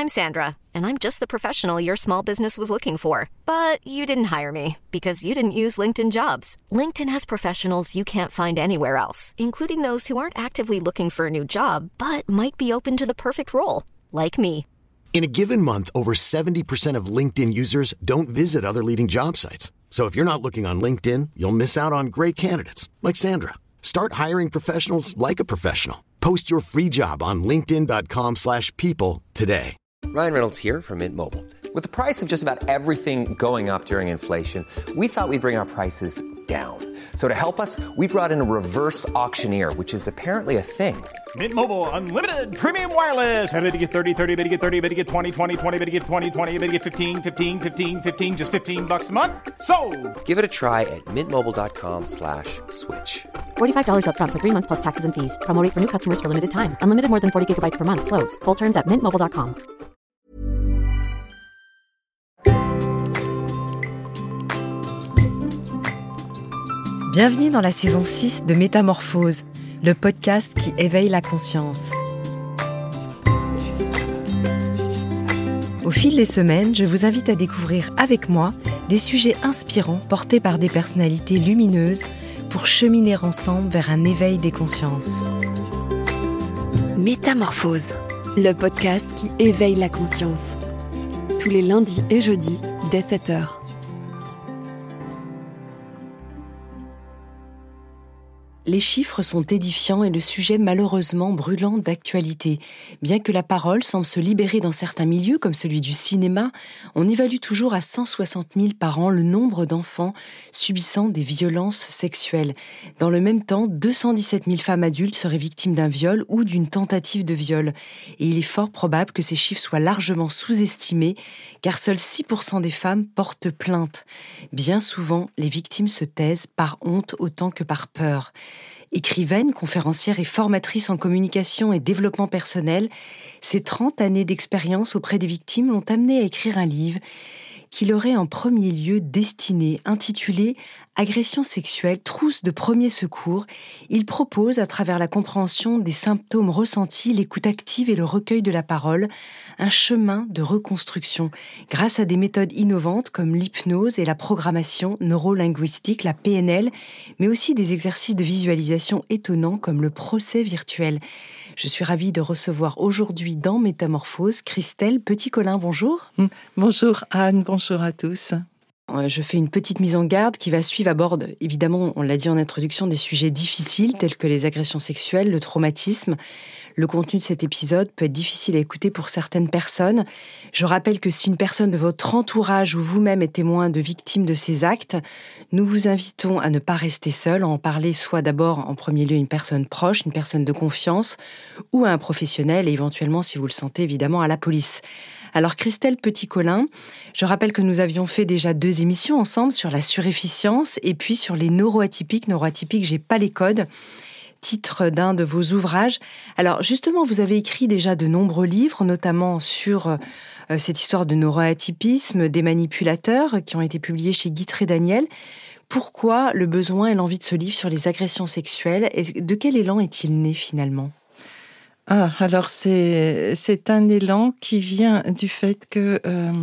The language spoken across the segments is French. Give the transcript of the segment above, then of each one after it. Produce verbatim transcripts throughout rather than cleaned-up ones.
I'm Sandra, and I'm just the professional your small business was looking for. But you didn't hire me because you didn't use LinkedIn Jobs. LinkedIn has professionals you can't find anywhere else, including those who aren't actively looking for a new job, but might be open to the perfect role, like me. In a given month, over seventy percent of LinkedIn users don't visit other leading job sites. So if you're not looking on LinkedIn, you'll miss out on great candidates like Sandra. Start hiring professionals like a professional. Post your free job on linkedin.com slash people today. Ryan Reynolds here from Mint Mobile. With the price of just about everything going up during inflation, we thought we'd bring our prices down. So to help us, we brought in a reverse auctioneer, which is apparently a thing. Mint Mobile Unlimited Premium Wireless. How to get thirty, thirty, how to get thirty, how to get twenty, twenty, twenty, how to get twenty, twenty, how to get fifteen, fifteen, fifteen, fifteen, just fifteen bucks a month? Sold! Give it a try at mintmobile.com slash switch. forty-five dollars up front for three months plus taxes and fees. Promo rate for new customers for limited time. Unlimited more than forty gigabytes per month. Slows full terms at mint mobile dot com. Bienvenue dans la saison six de Métamorphose, le podcast qui éveille la conscience. Au fil des semaines, je vous invite à découvrir avec moi des sujets inspirants portés par des personnalités lumineuses pour cheminer ensemble vers un éveil des consciences. Métamorphose, le podcast qui éveille la conscience. Tous les lundis et jeudis, dès sept heures. Les chiffres sont édifiants et le sujet malheureusement brûlant d'actualité. Bien que la parole semble se libérer dans certains milieux, comme celui du cinéma, on évalue toujours à cent soixante mille par an le nombre d'enfants subissant des violences sexuelles. Dans le même temps, deux cent dix-sept mille femmes adultes seraient victimes d'un viol ou d'une tentative de viol. Et il est fort probable que ces chiffres soient largement sous-estimés, car seuls six pour cent des femmes portent plainte. Bien souvent, les victimes se taisent par honte autant que par peur. Écrivaine, conférencière et formatrice en communication et développement personnel, ses trente années d'expérience auprès des victimes l'ont amenée à écrire un livre qu'il aurait en premier lieu destiné, intitulé « Agression sexuelle, trousse de premier secours ». Il propose, à travers la compréhension des symptômes ressentis, l'écoute active et le recueil de la parole, un chemin de reconstruction, grâce à des méthodes innovantes comme l'hypnose et la programmation neurolinguistique, la P N L, mais aussi des exercices de visualisation étonnants comme le procès virtuel. Je suis ravie de recevoir aujourd'hui dans Métamorphose Christelle Petit-Colin. Bonjour. Bonjour Anne, bonjour à tous. Je fais une petite mise en garde qui va suivre, aborde évidemment, on l'a dit en introduction, des sujets difficiles tels que les agressions sexuelles, le traumatisme. Le contenu de cet épisode peut être difficile à écouter pour certaines personnes. Je rappelle que si une personne de votre entourage ou vous-même est témoin de victimes de ces actes, nous vous invitons à ne pas rester seul, à en parler soit d'abord en premier lieu à une personne proche, une personne de confiance ou à un professionnel et éventuellement, si vous le sentez, évidemment à la police. Alors Christelle Petit-Colin, je rappelle que nous avions fait déjà deux émissions ensemble sur la surefficience et puis sur les neuroatypiques. Neuroatypiques, j'ai pas les codes. Titre d'un de vos ouvrages. Alors justement, vous avez écrit déjà de nombreux livres, notamment sur euh, cette histoire de neuroatypisme, des manipulateurs, qui ont été publiés chez Guitry Daniel. Pourquoi le besoin et l'envie de ce livre sur les agressions sexuelles et de quel élan est-il né finalement ? Ah, alors c'est, c'est un élan qui vient du fait que euh,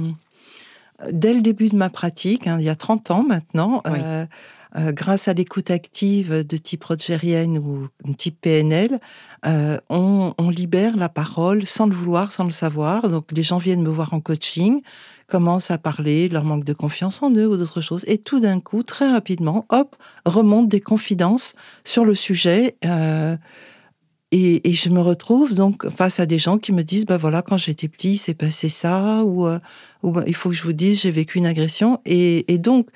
dès le début de ma pratique, hein, il y a trente ans maintenant, oui. euh, Euh, grâce à l'écoute active de type rogérienne ou de type P N L, euh, on, on libère la parole sans le vouloir, sans le savoir. Donc les gens viennent me voir en coaching, commencent à parler de leur manque de confiance en eux ou d'autres choses. Et tout d'un coup, très rapidement, hop, remontent des confidences sur le sujet. Euh, et, et je me retrouve donc face à des gens qui me disent, ben voilà, quand j'étais petit, c'est passé ça, ou, euh, ou il faut que je vous dise, j'ai vécu une agression. Et, et donc,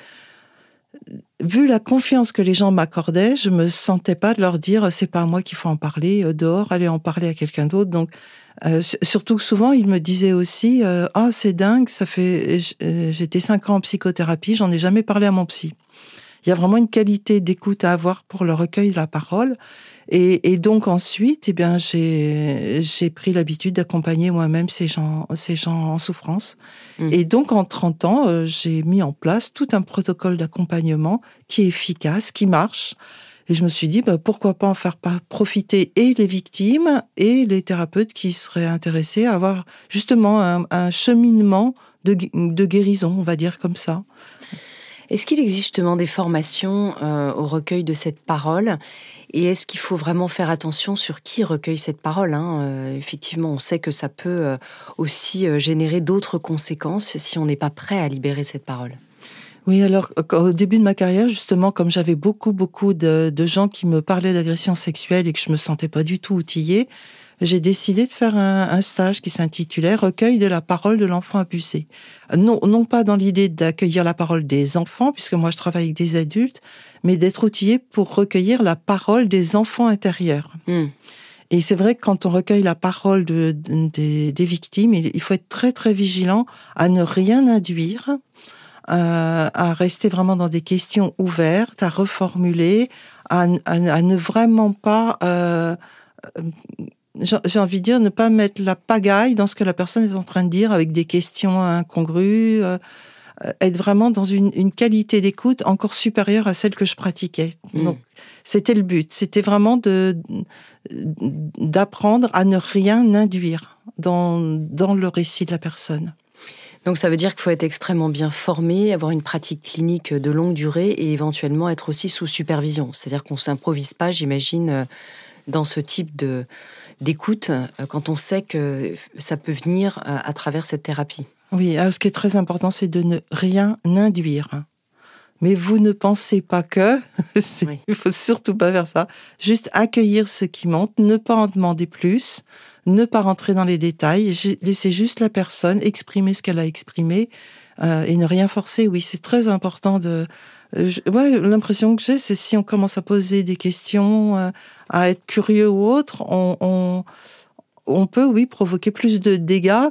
vu la confiance que les gens m'accordaient, je me sentais pas de leur dire c'est pas à moi qu'il faut en parler euh, dehors, allez en parler à quelqu'un d'autre. Donc euh, surtout que souvent ils me disaient aussi euh, ah c'est dingue, ça fait euh, j'étais cinq ans en psychothérapie, j'en ai jamais parlé à mon psy. Il y a vraiment une qualité d'écoute à avoir pour le recueil de la parole. Et, et donc ensuite, eh bien, j'ai, j'ai pris l'habitude d'accompagner moi-même ces gens, ces gens en souffrance. Mmh. Et donc, en trente ans, euh, j'ai mis en place tout un protocole d'accompagnement qui est efficace, qui marche. Et je me suis dit, bah, pourquoi pas en faire profiter et les victimes et les thérapeutes qui seraient intéressés à avoir justement un, un cheminement de, de guérison, on va dire comme ça. Est-ce qu'il existe justement des formations euh, au recueil de cette parole ? Et est-ce qu'il faut vraiment faire attention sur qui recueille cette parole, hein ? euh, Effectivement, on sait que ça peut euh, aussi euh, générer d'autres conséquences si on n'est pas prêt à libérer cette parole. Oui, alors au début de ma carrière, justement, comme j'avais beaucoup, beaucoup de, de gens qui me parlaient d'agression sexuelle et que je me sentais pas du tout outillée, j'ai décidé de faire un, un stage qui s'intitulait « Recueil de la parole de l'enfant abusé ». Non, non pas dans l'idée d'accueillir la parole des enfants, puisque moi je travaille avec des adultes, mais d'être outillé pour recueillir la parole des enfants intérieurs. Mmh. Et c'est vrai que quand on recueille la parole de, de, des, des victimes, il, il faut être très, très vigilant à ne rien induire, Euh, à rester vraiment dans des questions ouvertes, à reformuler, à, à, à ne vraiment pas, euh, j'ai, j'ai envie de dire, ne pas mettre la pagaille dans ce que la personne est en train de dire avec des questions incongrues, euh, être vraiment dans une, une qualité d'écoute encore supérieure à celle que je pratiquais. Mmh. Donc, c'était le but. C'était vraiment de, d'apprendre à ne rien induire dans, dans le récit de la personne. Donc ça veut dire qu'il faut être extrêmement bien formé, avoir une pratique clinique de longue durée et éventuellement être aussi sous supervision. C'est-à-dire qu'on ne s'improvise pas, j'imagine, dans ce type de, d'écoute, quand on sait que ça peut venir à travers cette thérapie. Oui, alors ce qui est très important, c'est de ne rien induire. Mais vous ne pensez pas que... c'est, oui. Il ne faut surtout pas faire ça. Juste accueillir ce qui monte, ne pas en demander plus, ne pas rentrer dans les détails, laisser juste la personne exprimer ce qu'elle a exprimé euh, et ne rien forcer. Oui, c'est très important de... Euh, je, ouais, l'impression que j'ai, c'est si on commence à poser des questions, euh, à être curieux ou autre, on... on On peut, oui, provoquer plus de dégâts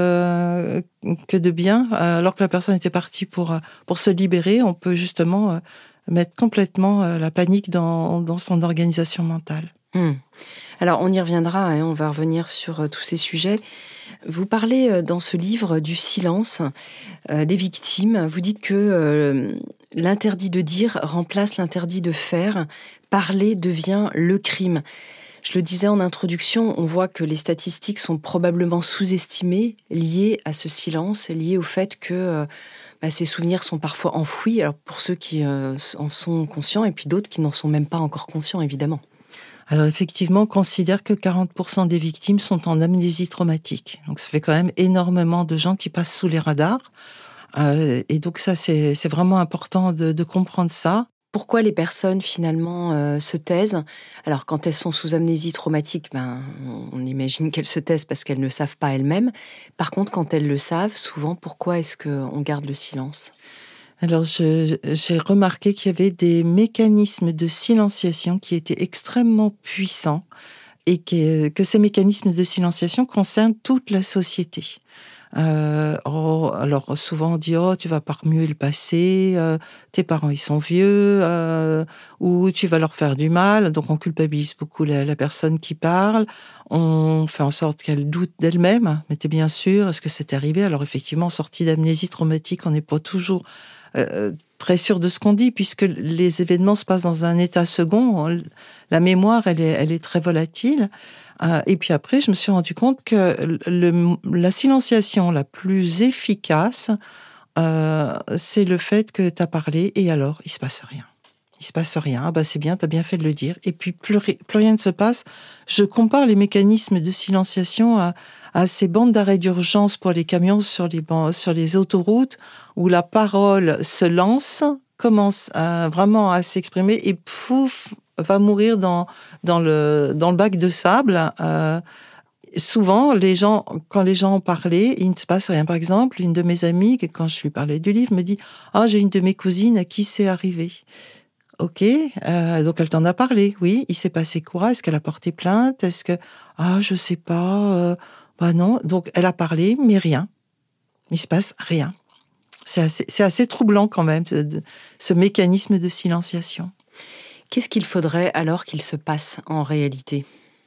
que, que de bien. Alors que la personne était partie pour, pour se libérer, on peut justement mettre complètement la panique dans, dans son organisation mentale. Mmh. Alors, on y reviendra, hein, on va revenir sur tous ces sujets. Vous parlez dans ce livre du silence euh, des victimes. Vous dites que euh, l'interdit de dire remplace l'interdit de faire. Parler devient le crime. Je le disais en introduction, on voit que les statistiques sont probablement sous-estimées, liées à ce silence, liées au fait que euh, bah, ces souvenirs sont parfois enfouis, alors pour ceux qui euh, en sont conscients, et puis d'autres qui n'en sont même pas encore conscients, évidemment. Alors effectivement, on considère que quarante pour cent des victimes sont en amnésie traumatique. Donc ça fait quand même énormément de gens qui passent sous les radars. Euh, et donc ça, c'est, c'est vraiment important de, de comprendre ça. Pourquoi les personnes, finalement, euh, se taisent ? Alors, quand elles sont sous amnésie traumatique, ben, on imagine qu'elles se taisent parce qu'elles ne savent pas elles-mêmes. Par contre, quand elles le savent, souvent, pourquoi est-ce qu'on garde le silence ? Alors, je, j'ai remarqué qu'il y avait des mécanismes de silenciation qui étaient extrêmement puissants et que, que ces mécanismes de silenciation concernent toute la société. Euh, oh, alors souvent on dit oh tu vas pas remuer le passé, euh, tes parents ils sont vieux, euh, ou tu vas leur faire du mal, donc on culpabilise beaucoup la, la personne qui parle, on fait en sorte qu'elle doute d'elle-même, mais t'es bien sûr, est-ce que c'est arrivé ? Alors effectivement, sortie d'amnésie traumatique, on n'est pas toujours euh, très sûr de ce qu'on dit, puisque les événements se passent dans un état second, on, la mémoire elle est, elle est très volatile. Et puis après, je me suis rendu compte que le, la silenciation la plus efficace, euh, c'est le fait que tu as parlé et alors, il se passe rien. Il se passe rien, ah bah c'est bien, tu as bien fait de le dire. Et puis, plus, plus rien ne se passe. Je compare les mécanismes de silenciation à, à ces bandes d'arrêt d'urgence pour les camions sur les, sur les autoroutes, où la parole se lance, commence à, vraiment à s'exprimer et pouf, va mourir dans, dans, le, dans le bac de sable. Euh, souvent, les gens, quand les gens en parlaient, il ne se passe rien. Par exemple, une de mes amies, quand je lui parlais du livre, me dit « Ah, j'ai une de mes cousines à qui c'est arrivé. » Ok, euh, donc elle t'en a parlé, oui. Il s'est passé quoi ? Est-ce qu'elle a porté plainte ? Est-ce que... Ah, je sais pas. Euh, bah non. Donc, elle a parlé, mais rien. Il se passe rien. C'est assez, c'est assez troublant quand même, ce, ce mécanisme de silenciation. Qu'est-ce qu'il faudrait alors qu'il se passe en réalité ?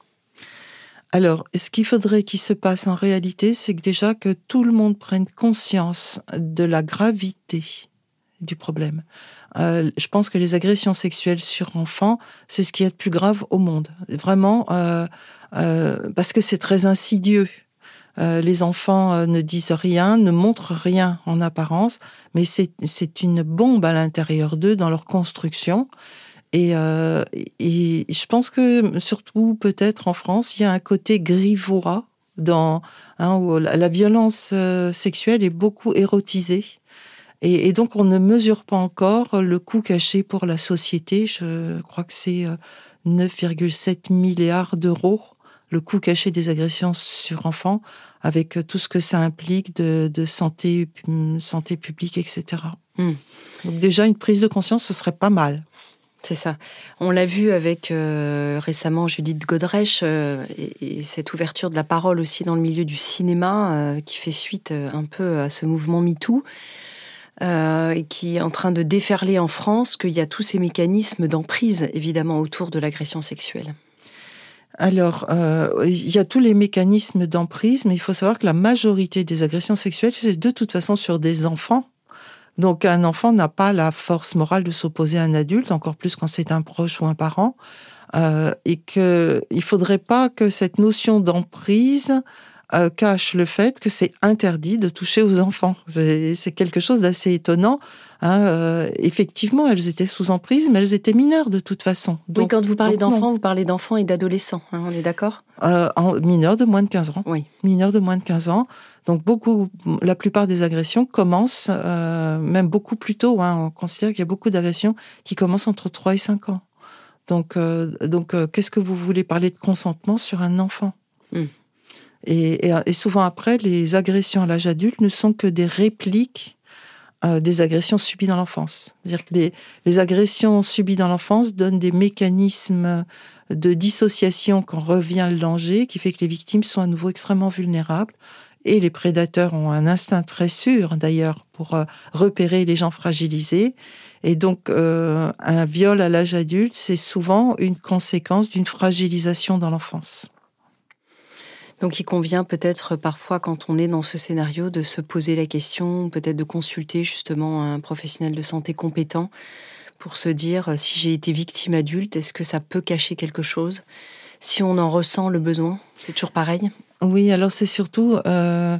Alors, ce qu'il faudrait qu'il se passe en réalité, c'est que déjà que tout le monde prenne conscience de la gravité du problème. Euh, je pense que les agressions sexuelles sur enfants, c'est ce qui est le plus grave au monde. Vraiment, euh, euh, parce que c'est très insidieux. Euh, les enfants euh, ne disent rien, ne montrent rien en apparence, mais c'est, c'est une bombe à l'intérieur d'eux dans leur construction. Et, euh, et je pense que, surtout peut-être en France, il y a un côté grivois dans, hein, où la, la violence euh, sexuelle est beaucoup érotisée. Et, et donc, on ne mesure pas encore le coût caché pour la société. Je crois que c'est neuf virgule sept milliards d'euros, le coût caché des agressions sur enfants, avec tout ce que ça implique de, de santé, santé publique, et cetera. Mmh. Donc déjà, une prise de conscience, ce serait pas mal. C'est ça. On l'a vu avec euh, récemment Judith Godrèche euh, et, et cette ouverture de la parole aussi dans le milieu du cinéma euh, qui fait suite euh, un peu à ce mouvement MeToo. Euh, et qui est en train de déferler en France, qu'il y a tous ces mécanismes d'emprise, évidemment, autour de l'agression sexuelle. Alors, euh, il y a tous les mécanismes d'emprise, mais il faut savoir que la majorité des agressions sexuelles, c'est de toute façon sur des enfants. Donc, un enfant n'a pas la force morale de s'opposer à un adulte, encore plus quand c'est un proche ou un parent, euh, et qu'il ne faudrait pas que cette notion d'emprise Euh, cache le fait que c'est interdit de toucher aux enfants. C'est, c'est quelque chose d'assez étonnant. Hein. Euh, effectivement, elles étaient sous emprise, mais elles étaient mineures de toute façon. Donc, oui, quand vous parlez d'enfants, non. vous parlez d'enfants et d'adolescents, hein, on est d'accord ? euh, en, Mineurs de moins de quinze ans. Oui. Mineurs de moins de quinze ans. Donc, beaucoup, la plupart des agressions commencent, euh, même beaucoup plus tôt. Hein. On considère qu'il y a beaucoup d'agressions qui commencent entre trois et cinq ans. Donc, euh, donc euh, qu'est-ce que vous voulez parler de consentement sur un enfant ? mm. Et, et, et souvent après, les agressions à l'âge adulte ne sont que des répliques euh, des agressions subies dans l'enfance. C'est-à-dire que les, les agressions subies dans l'enfance donnent des mécanismes de dissociation quand revient le danger, qui fait que les victimes sont à nouveau extrêmement vulnérables. Et les prédateurs ont un instinct très sûr, d'ailleurs, pour euh, repérer les gens fragilisés. Et donc, euh, un viol à l'âge adulte, c'est souvent une conséquence d'une fragilisation dans l'enfance. Donc il convient peut-être parfois, quand on est dans ce scénario, de se poser la question, peut-être de consulter justement un professionnel de santé compétent pour se dire, si j'ai été victime adulte, est-ce que ça peut cacher quelque chose ? Si on en ressent le besoin, c'est toujours pareil ? Oui, alors c'est surtout euh,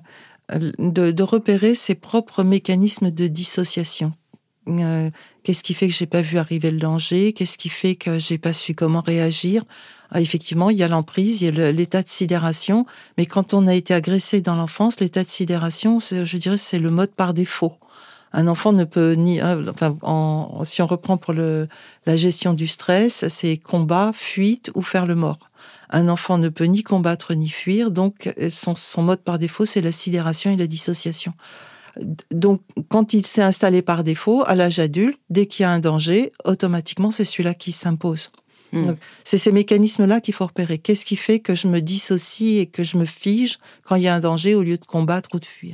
de, de repérer ses propres mécanismes de dissociation. Euh, qu'est-ce qui fait que j'ai pas vu arriver le danger ? Qu'est-ce qui fait que j'ai pas su comment réagir ? Ah, effectivement, il y a l'emprise, il y a le, l'état de sidération, mais quand on a été agressé dans l'enfance, l'état de sidération, c'est, je dirais, c'est le mode par défaut. Un enfant ne peut ni, enfin, en, si on reprend pour le, la gestion du stress, c'est combat, fuite ou faire le mort. Un enfant ne peut ni combattre ni fuir, donc son, son mode par défaut, c'est la sidération et la dissociation. Donc, quand il s'est installé par défaut, à l'âge adulte, dès qu'il y a un danger, automatiquement, c'est celui-là qui s'impose. Mmh. Donc, c'est ces mécanismes-là qu'il faut repérer. Qu'est-ce qui fait que je me dissocie et que je me fige quand il y a un danger au lieu de combattre ou de fuir ?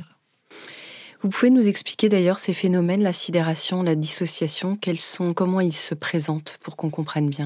Vous pouvez nous expliquer d'ailleurs ces phénomènes, la sidération, la dissociation, quels sont, comment ils se présentent pour qu'on comprenne bien ?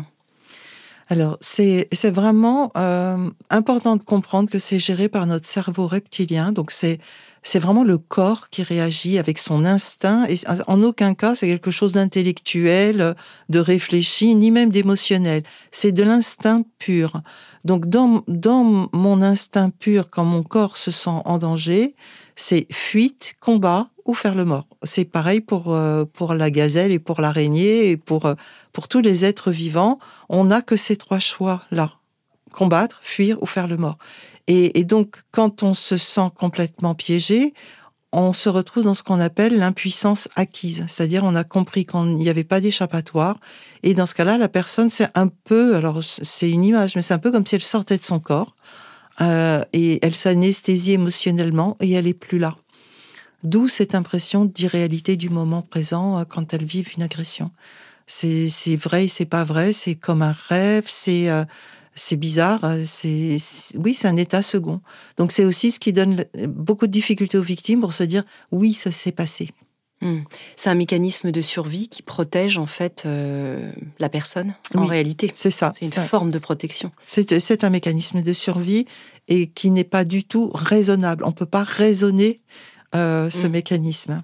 Alors, c'est, c'est vraiment euh, important de comprendre que c'est géré par notre cerveau reptilien. Donc, c'est, c'est vraiment le corps qui réagit avec son instinct. Et en aucun cas, c'est quelque chose d'intellectuel, de réfléchi, ni même d'émotionnel. C'est de l'instinct pur. Donc, dans, dans mon instinct pur, quand mon corps se sent en danger, c'est fuite, combat ou faire le mort. C'est pareil pour euh, pour la gazelle et pour l'araignée et pour euh, pour tous les êtres vivants. On n'a que ces trois choix-là: combattre, fuir ou faire le mort. Et, et donc, quand on se sent complètement piégé, on se retrouve dans ce qu'on appelle l'impuissance acquise. C'est-à-dire, on a compris qu'il n'y avait pas d'échappatoire. Et dans ce cas-là, la personne, c'est un peu, alors c'est une image, mais c'est un peu comme si elle sortait de son corps. Euh, et elle s'anesthésie émotionnellement et elle est plus là. D'où cette impression d'irréalité du moment présent euh, quand elles vivent une agression. C'est, c'est vrai et c'est pas vrai, c'est comme un rêve, c'est, euh, c'est bizarre, c'est, c'est, oui, c'est un état second. Donc c'est aussi ce qui donne beaucoup de difficultés aux victimes pour se dire oui, ça s'est passé. Mmh. C'est un mécanisme de survie qui protège en fait euh, la personne, en oui, réalité. C'est ça. C'est une c'est forme un... de protection. C'est, c'est un mécanisme de survie et qui n'est pas du tout raisonnable. On ne peut pas raisonner euh, ce mmh. mécanisme.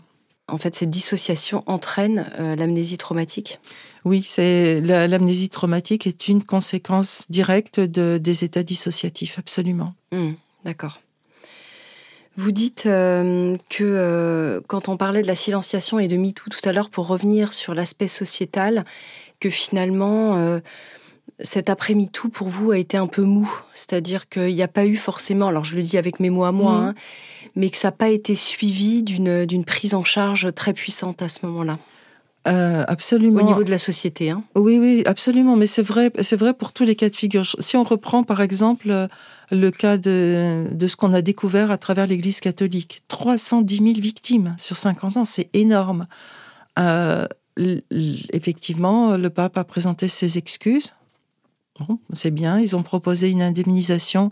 en fait, cette dissociation entraîne euh, l'amnésie traumatique ? Oui, c'est, la, l'amnésie traumatique est une conséquence directe de, des états dissociatifs, absolument. Mmh, d'accord. Vous dites euh, que euh, quand on parlait de la silenciation et de MeToo tout à l'heure, pour revenir sur l'aspect sociétal, que finalement, euh, cet après-MeToo pour vous a été un peu mou. C'est-à-dire qu'il n'y a pas eu forcément, alors je le dis avec mes mots à moi, mmh. hein, mais que ça n'a pas été suivi d'une, d'une prise en charge très puissante à ce moment-là. Euh, absolument. Au niveau de la société, hein. Oui, oui, absolument. Mais c'est vrai, c'est vrai pour tous les cas de figure. Si on reprend, par exemple, le cas de, de ce qu'on a découvert à travers l'Église catholique, trois cent dix mille victimes sur cinquante ans, c'est énorme. Euh, l- l- effectivement, le pape a présenté ses excuses. Bon, c'est bien. Ils ont proposé une indemnisation,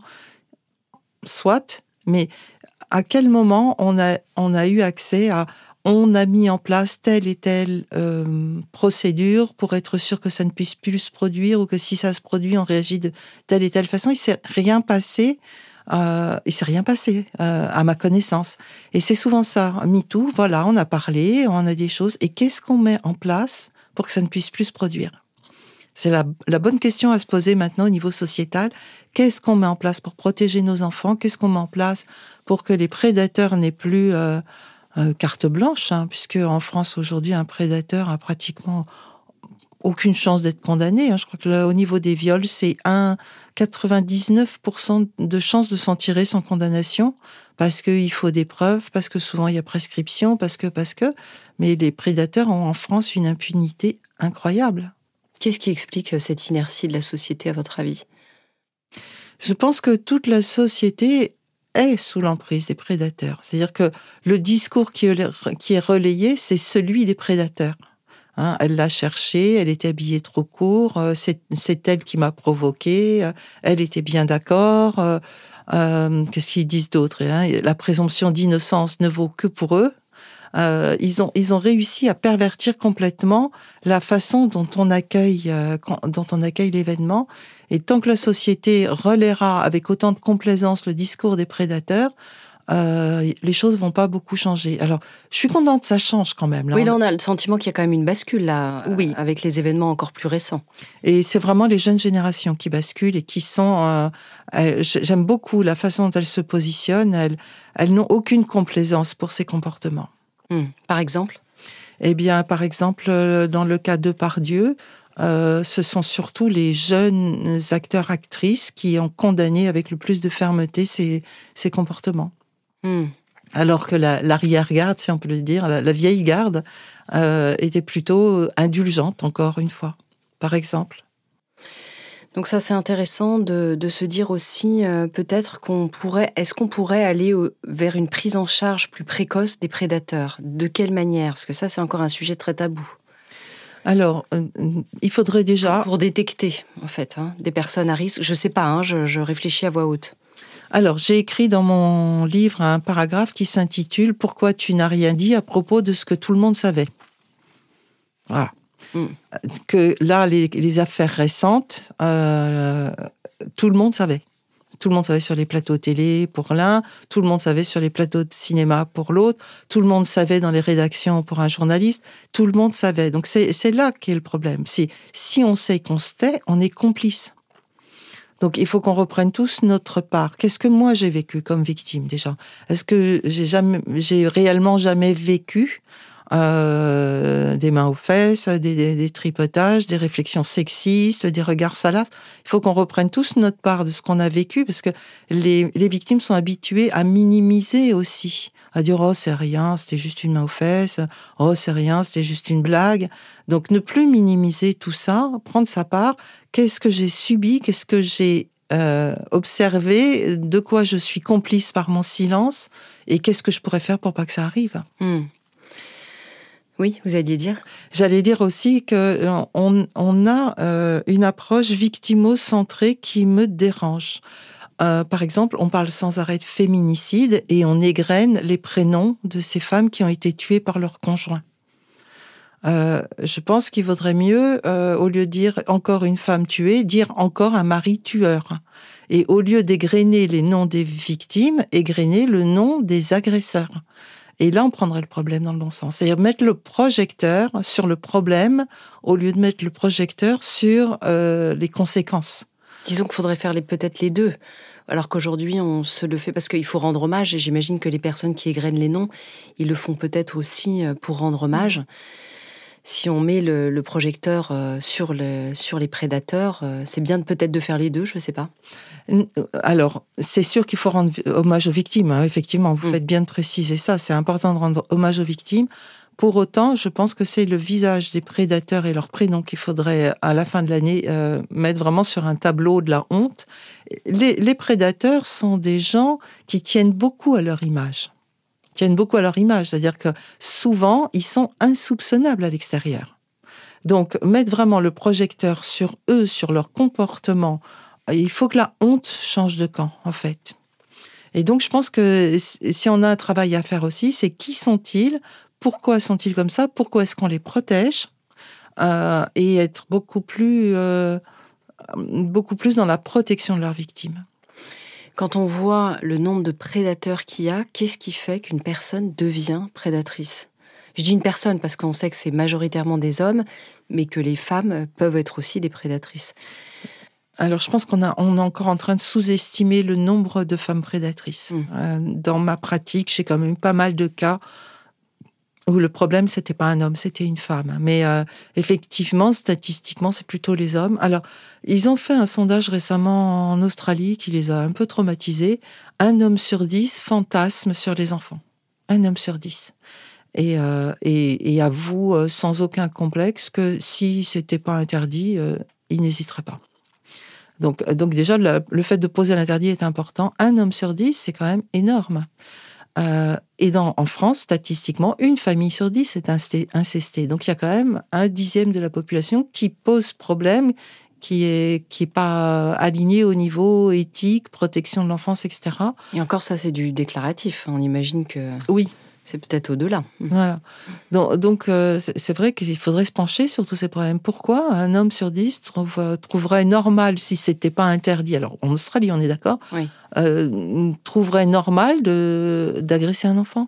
soit. Mais à quel moment on a, on a eu accès à... On a mis en place telle et telle euh, procédure pour être sûr que ça ne puisse plus se produire ou que si ça se produit, on réagit de telle et telle façon. Il ne s'est rien passé. Euh, il ne s'est rien passé, euh, à ma connaissance. Et c'est souvent ça. MeToo, voilà, on a parlé, on a des choses. Et qu'est-ce qu'on met en place pour que ça ne puisse plus se produire ? C'est la, la bonne question à se poser maintenant au niveau sociétal. Qu'est-ce qu'on met en place pour protéger nos enfants ? Qu'est-ce qu'on met en place pour que les prédateurs n'aient plus... Euh, Euh, carte blanche, hein, puisque en France aujourd'hui un prédateur a pratiquement aucune chance d'être condamné. Hein. Je crois que là, au niveau des viols, c'est un quatre-vingt-dix-neuf pour cent de chances de s'en tirer sans condamnation, parce qu'il faut des preuves, parce que souvent il y a prescription, parce que, parce que. Mais les prédateurs ont en France une impunité incroyable. Qu'est-ce qui explique cette inertie de la société, à votre avis ? Je pense que toute la société est sous l'emprise des prédateurs. C'est-à-dire que le discours qui est relayé, c'est celui des prédateurs. Hein, elle l'a cherché, elle était habillée trop court, c'est, c'est elle qui m'a provoqué, elle était bien d'accord. Euh, euh, qu'est-ce qu'ils disent d'autre, hein ? La présomption d'innocence ne vaut que pour eux. Euh, ils ont ils ont réussi à pervertir complètement la façon dont on accueille euh, dont on accueille l'événement. Et tant que la société relaiera avec autant de complaisance le discours des prédateurs, euh, les choses vont pas beaucoup changer. Alors, je suis contente, ça change quand même. Là, oui, là on a le sentiment qu'il y a quand même une bascule là, oui. avec les événements encore plus récents. Et c'est vraiment les jeunes générations qui basculent et qui sont. Euh, elles, j'aime beaucoup la façon dont elles se positionnent. Elles, elles n'ont aucune complaisance pour ces comportements. Mmh. Par exemple ? Eh bien, par exemple, dans le cas de Pardieu, euh, ce sont surtout les jeunes acteurs-actrices qui ont condamné avec le plus de fermeté ces, ces comportements. Mmh. Alors que la, l'arrière-garde, si on peut le dire, la, la vieille garde, euh, était plutôt indulgente, encore une fois, par exemple. Donc ça, c'est intéressant de, de se dire aussi, euh, peut-être qu'on pourrait... Est-ce qu'on pourrait aller au, vers une prise en charge plus précoce des prédateurs ? De quelle manière ? Parce que ça, c'est encore un sujet très tabou. Alors, euh, il faudrait déjà... Pour détecter, en fait, hein, des personnes à risque. Je ne sais pas, hein, je, je réfléchis à voix haute. Alors, j'ai écrit dans mon livre un paragraphe qui s'intitule « Pourquoi tu n'as rien dit à propos de ce que tout le monde savait ?» Voilà. Mmh. Que là, les, les affaires récentes, euh, tout le monde savait. Tout le monde savait sur les plateaux télé pour l'un, tout le monde savait sur les plateaux de cinéma pour l'autre, tout le monde savait dans les rédactions pour un journaliste, tout le monde savait. Donc c'est, c'est là qu'est le problème. C'est, si on sait qu'on se tait, on est complice. Donc il faut qu'on reprenne tous notre part. Qu'est-ce que moi j'ai vécu comme victime déjà ? Est-ce que j'ai jamais, j'ai réellement jamais vécu Euh, des mains aux fesses, des, des, des tripotages, des réflexions sexistes, des regards salaces. Il faut qu'on reprenne tous notre part de ce qu'on a vécu, parce que les, les victimes sont habituées à minimiser aussi, à dire « Oh, c'est rien, c'était juste une main aux fesses. Oh, c'est rien, c'était juste une blague. » Donc, ne plus minimiser tout ça, prendre sa part. Qu'est-ce que j'ai subi ? Qu'est-ce que j'ai euh, observé ? De quoi je suis complice par mon silence ? Et qu'est-ce que je pourrais faire pour pas que ça arrive ? mmh. Oui, vous alliez dire ? J'allais dire aussi qu'on on a euh, une approche victimo-centrée qui me dérange. Euh, par exemple, on parle sans arrêt de féminicide et on égrène les prénoms de ces femmes qui ont été tuées par leur conjoint. Euh, je pense qu'il vaudrait mieux, euh, au lieu de dire encore une femme tuée, dire encore un mari tueur. Et au lieu d'égrener les noms des victimes, égrener le nom des agresseurs. Et là, on prendrait le problème dans le bon sens. C'est-à-dire mettre le projecteur sur le problème au lieu de mettre le projecteur sur euh, les conséquences. Disons qu'il faudrait faire les, peut-être les deux. Alors qu'aujourd'hui, on se le fait parce qu'il faut rendre hommage. Et j'imagine que les personnes qui égrènent les noms, ils le font peut-être aussi pour rendre hommage. Si on met le, le projecteur sur, le, sur les prédateurs, c'est bien de, peut-être de faire les deux, je ne sais pas. Alors, c'est sûr qu'il faut rendre hommage aux victimes. Hein. Effectivement, vous mmh. faites bien de préciser ça. C'est important de rendre hommage aux victimes. Pour autant, je pense que c'est le visage des prédateurs et leur prénom qu'il faudrait, à la fin de l'année, euh, mettre vraiment sur un tableau de la honte. Les, les prédateurs sont des gens qui tiennent beaucoup à leur image. tiennent beaucoup à leur image, c'est-à-dire que souvent, ils sont insoupçonnables à l'extérieur. Donc, mettre vraiment le projecteur sur eux, sur leur comportement, il faut que la honte change de camp, en fait. Et donc, je pense que si on a un travail à faire aussi, c'est qui sont-ils ? Pourquoi sont-ils comme ça ? Pourquoi est-ce qu'on les protège ? euh, Et être beaucoup plus, euh, beaucoup plus dans la protection de leurs victimes. Quand on voit le nombre de prédateurs qu'il y a, qu'est-ce qui fait qu'une personne devient prédatrice ? Je dis une personne parce qu'on sait que c'est majoritairement des hommes, mais que les femmes peuvent être aussi des prédatrices. Alors, je pense qu'on a, on est encore en train de sous-estimer le nombre de femmes prédatrices. Mmh. Euh, dans ma pratique, j'ai quand même pas mal de cas où le problème, c'était pas un homme, c'était une femme. Mais euh, effectivement, statistiquement, c'est plutôt les hommes. Alors, ils ont fait un sondage récemment en Australie qui les a un peu traumatisés. Un homme sur dix fantasme sur les enfants. Un homme sur dix. Et, euh, et, et avoue euh, sans aucun complexe que si c'était pas interdit, euh, il n'hésiterait pas. Donc, donc déjà, le, le fait de poser l'interdit est important. Un homme sur dix, c'est quand même énorme. Euh, et dans, en France, statistiquement, une famille sur dix est incestée. Donc, il y a quand même un dixième de la population qui pose problème, qui est, qui est pas aligné au niveau éthique, protection de l'enfance, et cetera. Et encore, ça, c'est du déclaratif. On imagine que... Oui. C'est peut-être au-delà. Voilà. Donc, donc euh, c'est vrai qu'il faudrait se pencher sur tous ces problèmes. Pourquoi un homme sur dix trouve, trouverait normal, si c'était pas interdit, alors en Australie, on est d'accord, oui. euh, trouverait normal de, d'agresser un enfant ?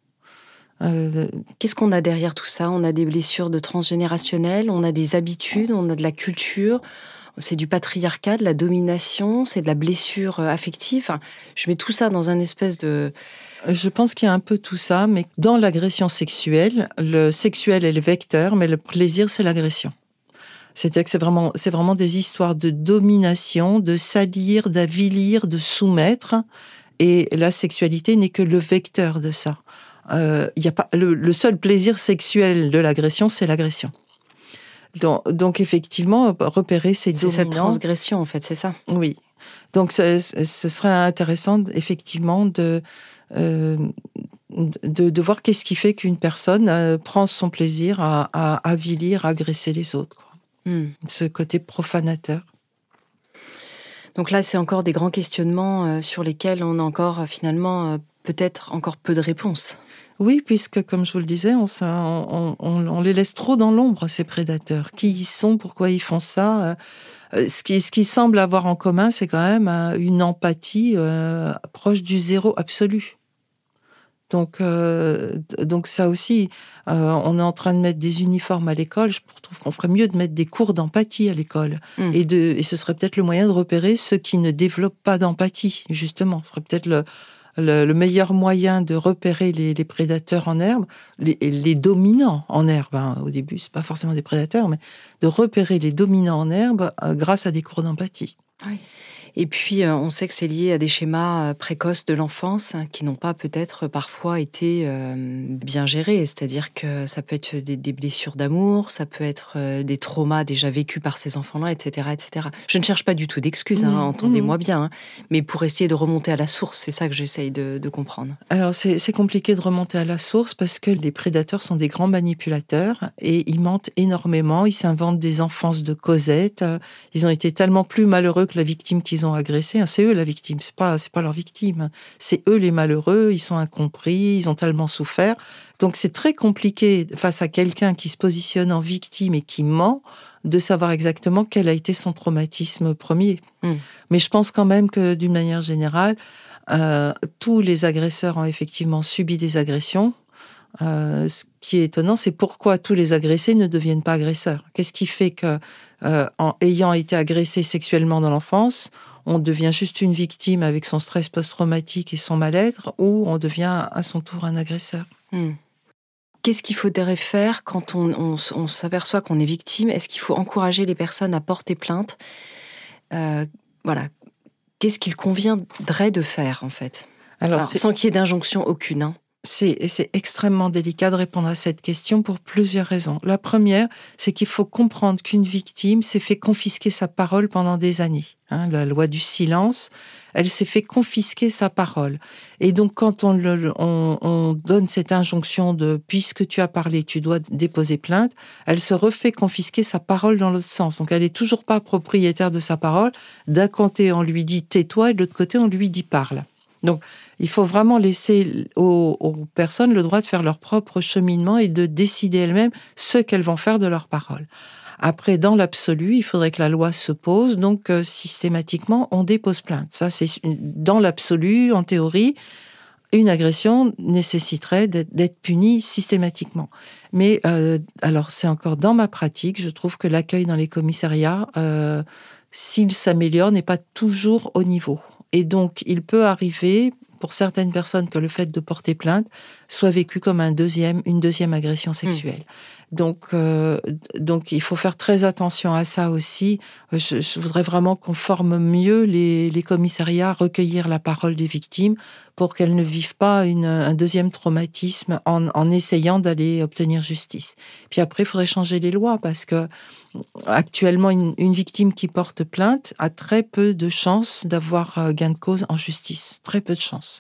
euh, Qu'est-ce qu'on a derrière tout ça ? On a des blessures de transgénérationnelles, on a des habitudes, on a de la culture... C'est du patriarcat, de la domination, c'est de la blessure affective. Enfin, je mets tout ça dans un espèce de... Je pense qu'il y a un peu tout ça, mais dans l'agression sexuelle, le sexuel est le vecteur, mais le plaisir, c'est l'agression. C'est-à-dire que c'est vraiment, c'est vraiment des histoires de domination, de salir, d'avilir, de soumettre, et la sexualité n'est que le vecteur de ça. Euh, y a pas, le, le seul plaisir sexuel de l'agression, c'est l'agression. Donc, donc, effectivement, repérer ces dominants... C'est cette transgression, en fait, c'est ça ? Oui. Donc, ce, ce serait intéressant, effectivement, de, euh, de, de voir qu'est-ce qui fait qu'une personne euh, prend son plaisir à, à avilir, à agresser les autres. Quoi. Mm. Ce côté profanateur. Donc là, c'est encore des grands questionnements euh, sur lesquels on a encore, euh, finalement, euh, peut-être encore peu de réponses. Oui, puisque, comme je vous le disais, on, on, on, on les laisse trop dans l'ombre, ces prédateurs. Qui ils sont, pourquoi ils font ça ? Ce qui, ce qui semble avoir en commun, c'est quand même une empathie euh, proche du zéro absolu. Donc, euh, donc ça aussi, euh, on est en train de mettre des uniformes à l'école. Je trouve qu'on ferait mieux de mettre des cours d'empathie à l'école. Mmh. Et, de, et ce serait peut-être le moyen de repérer ceux qui ne développent pas d'empathie, justement. Ce serait peut-être le... Le, le meilleur moyen de repérer les, les prédateurs en herbe, les, les dominants en herbe, hein, au début, c'est pas forcément des prédateurs, mais de repérer les dominants en herbe euh, grâce à des cours d'empathie. Oui. Et puis, euh, on sait que c'est lié à des schémas euh, précoces de l'enfance hein, qui n'ont pas peut-être parfois été euh, bien gérés. C'est-à-dire que ça peut être des, des blessures d'amour, ça peut être euh, des traumas déjà vécus par ces enfants-là, et cetera, et cetera. Je ne cherche pas du tout d'excuses, hein, mmh, entendez-moi mmh. bien, hein, mais pour essayer de remonter à la source, c'est ça que j'essaye de, de comprendre. Alors, c'est, c'est compliqué de remonter à la source parce que les prédateurs sont des grands manipulateurs et ils mentent énormément. Ils s'inventent des enfances de Cosette. Ils ont été tellement plus malheureux que la victime qu'ils ont agressé, c'est eux la victime, c'est pas, c'est pas leur victime, c'est eux les malheureux, ils sont incompris, ils ont tellement souffert. Donc c'est très compliqué face à quelqu'un qui se positionne en victime et qui ment, de savoir exactement quel a été son traumatisme premier. Mmh. Mais je pense quand même que d'une manière générale, Euh, tous les agresseurs ont effectivement subi des agressions. Euh, ce qui est étonnant, c'est pourquoi tous les agressés ne deviennent pas agresseurs. Qu'est-ce qui fait que, euh, en ayant été agressé sexuellement dans l'enfance, on devient juste une victime avec son stress post-traumatique et son mal-être, ou on devient à son tour un agresseur? Hmm. Qu'est-ce qu'il faudrait faire quand on, on, on s'aperçoit qu'on est victime? Est-ce qu'il faut encourager les personnes à porter plainte? euh, Voilà. Qu'est-ce qu'il conviendrait de faire, en fait? Alors, Alors sans qu'il y ait d'injonction aucune, hein. C'est, c'est extrêmement délicat de répondre à cette question pour plusieurs raisons. La première, c'est qu'il faut comprendre qu'une victime s'est fait confisquer sa parole pendant des années. Hein, la loi du silence, elle s'est fait confisquer sa parole. Et donc, quand on, le, on, on donne cette injonction de « puisque tu as parlé, tu dois déposer plainte », elle se refait confisquer sa parole dans l'autre sens. Donc, elle n'est toujours pas propriétaire de sa parole. D'un côté, on lui dit « tais-toi » et de l'autre côté, on lui dit « parle ». Donc, il faut vraiment laisser aux, aux personnes le droit de faire leur propre cheminement et de décider elles-mêmes ce qu'elles vont faire de leur parole. Après, dans l'absolu, il faudrait que la loi se pose, donc euh, systématiquement, on dépose plainte. Ça, c'est dans l'absolu, en théorie, une agression nécessiterait d'être, d'être punie systématiquement. Mais euh, alors, c'est encore dans ma pratique, je trouve que l'accueil dans les commissariats, euh, s'il s'améliore, n'est pas toujours au niveau. Et donc, il peut arriver, pour certaines personnes, que le fait de porter plainte soit vécu comme un deuxième, une deuxième agression sexuelle. Mmh. Donc, euh, donc, il faut faire très attention à ça aussi. Je, je voudrais vraiment qu'on forme mieux les, les commissariats à recueillir la parole des victimes pour qu'elles ne vivent pas une, un deuxième traumatisme en, en essayant d'aller obtenir justice. Puis après, il faudrait changer les lois parce que actuellement, une, une victime qui porte plainte a très peu de chances d'avoir gain de cause en justice. Très peu de chances.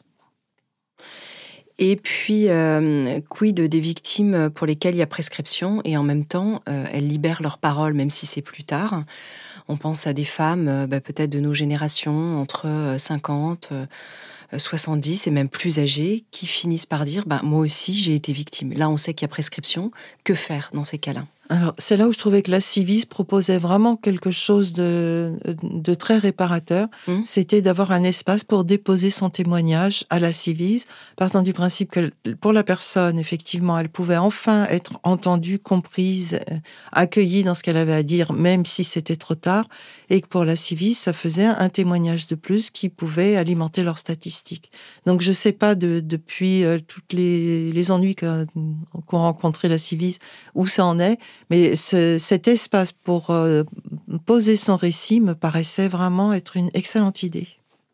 Et puis, euh, quid des victimes pour lesquelles il y a prescription et en même temps, euh, elles libèrent leur parole, même si c'est plus tard. On pense à des femmes, euh, bah, peut-être de nos générations, entre cinquante, soixante-dix et même plus âgées, qui finissent par dire bah, « moi aussi, j'ai été victime ». Là, on sait qu'il y a prescription. Que faire dans ces cas-là ? Alors, c'est là où je trouvais que la Civis proposait vraiment quelque chose de, de très réparateur. Mmh. C'était d'avoir un espace pour déposer son témoignage à la Civis, partant du principe que pour la personne, effectivement, elle pouvait enfin être entendue, comprise, accueillie dans ce qu'elle avait à dire, même si c'était trop tard, et que pour la Civis, ça faisait un témoignage de plus qui pouvait alimenter leurs statistiques. Donc, je ne sais pas de, depuis euh, tous les, les ennuis qu'ont rencontré la Civis, où ça en est. Mais ce, cet espace pour euh, poser son récit me paraissait vraiment être une excellente idée.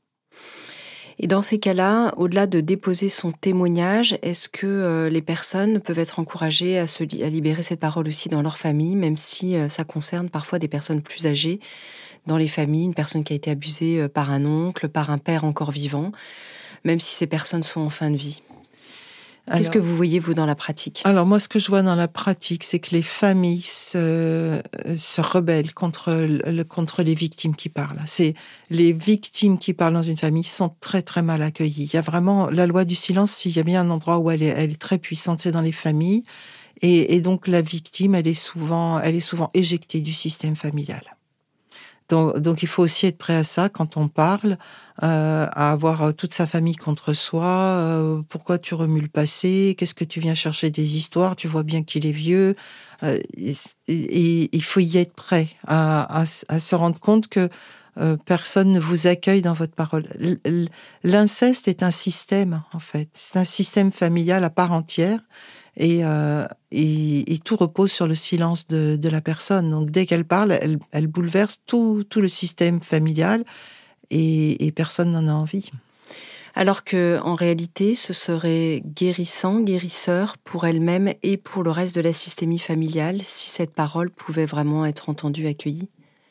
Et dans ces cas-là, au-delà de déposer son témoignage, est-ce que euh, les personnes peuvent être encouragées à, se, à libérer cette parole aussi dans leur famille, même si euh, ça concerne parfois des personnes plus âgées dans les familles, une personne qui a été abusée par un oncle, par un père encore vivant, même si ces personnes sont en fin de vie ? Alors, qu'est-ce que vous voyez, vous, dans la pratique ? Alors, moi, ce que je vois dans la pratique, c'est que les familles se, se rebellent contre, le, contre les victimes qui parlent. C'est, les victimes qui parlent dans une famille sont très, très mal accueillies. Il y a vraiment la loi du silence, s'il y a bien un endroit où elle est, elle est très puissante, c'est dans les familles. Et, et donc, la victime, elle est souvent, elle est souvent éjectée du système familial. Donc, donc, il faut aussi être prêt à ça quand on parle, euh, à avoir toute sa famille contre soi. Euh, pourquoi tu remues le passé ? Qu'est-ce que tu viens chercher des histoires ? Tu vois bien qu'il est vieux. Euh, et, et, il faut y être prêt à, à, à se rendre compte que euh, personne ne vous accueille dans votre parole. L'inceste est un système, en fait. C'est un système familial à part entière. Et, euh, et, et tout repose sur le silence de, de la personne. Donc, dès qu'elle parle, elle, elle bouleverse tout, tout le système familial et, et personne n'en a envie. Alors que, en réalité, ce serait guérissant, guérisseur pour elle-même et pour le reste de la systémie familiale si cette parole pouvait vraiment être entendue, accueillie.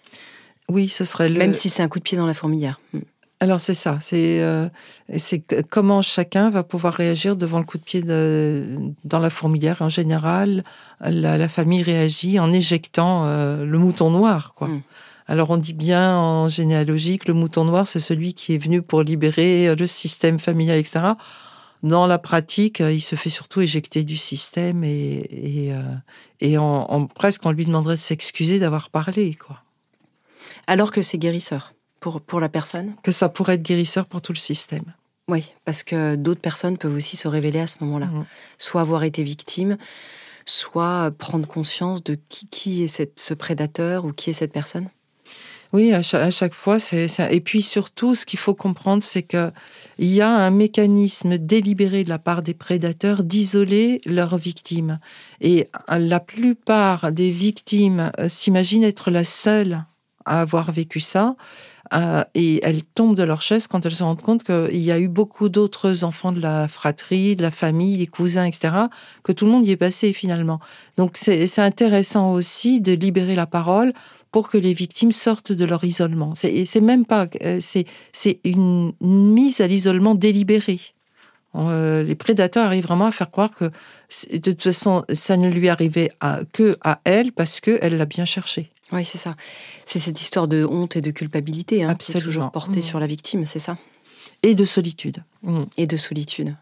Oui, ce serait le... Même si c'est un coup de pied dans la fourmilière. Alors c'est ça, c'est, euh, c'est comment chacun va pouvoir réagir devant le coup de pied de, dans la fourmilière. En général, la, la famille réagit en éjectant euh, le mouton noir, quoi. Mmh. Alors on dit bien en généalogie que le mouton noir, c'est celui qui est venu pour libérer le système familial, et cetera. Dans la pratique, il se fait surtout éjecter du système et, et, euh, et en, en, presque on lui demanderait de s'excuser d'avoir parlé, quoi. Alors que c'est guérisseur. Pour, pour la personne ? Que ça pourrait être guérisseur pour tout le système. Oui, parce que d'autres personnes peuvent aussi se révéler à ce moment-là. Mmh. Soit avoir été victime, soit prendre conscience de qui, qui est cette, ce prédateur ou qui est cette personne. Oui, à chaque, à chaque fois, c'est ça. Et puis surtout, ce qu'il faut comprendre, c'est qu'il y a un mécanisme délibéré de la part des prédateurs d'isoler leurs victimes. Et la plupart des victimes s'imaginent être la seule à avoir vécu ça. Euh, et elles tombent de leur chaise quand elles se rendent compte qu'il y a eu beaucoup d'autres enfants de la fratrie, de la famille, des cousins, et cetera, que tout le monde y est passé finalement. Donc c'est, c'est intéressant aussi de libérer la parole pour que les victimes sortent de leur isolement. C'est, c'est même pas, c'est, c'est une, une mise à l'isolement délibérée. Euh, les prédateurs arrivent vraiment à faire croire que de toute façon, ça ne lui arrivait à, que à elle parce qu'elle l'a bien cherché. Oui, c'est ça. C'est cette histoire de honte et de culpabilité hein, qui est toujours portée mmh. sur la victime, c'est ça ? Et de solitude. Mmh. Et de solitude.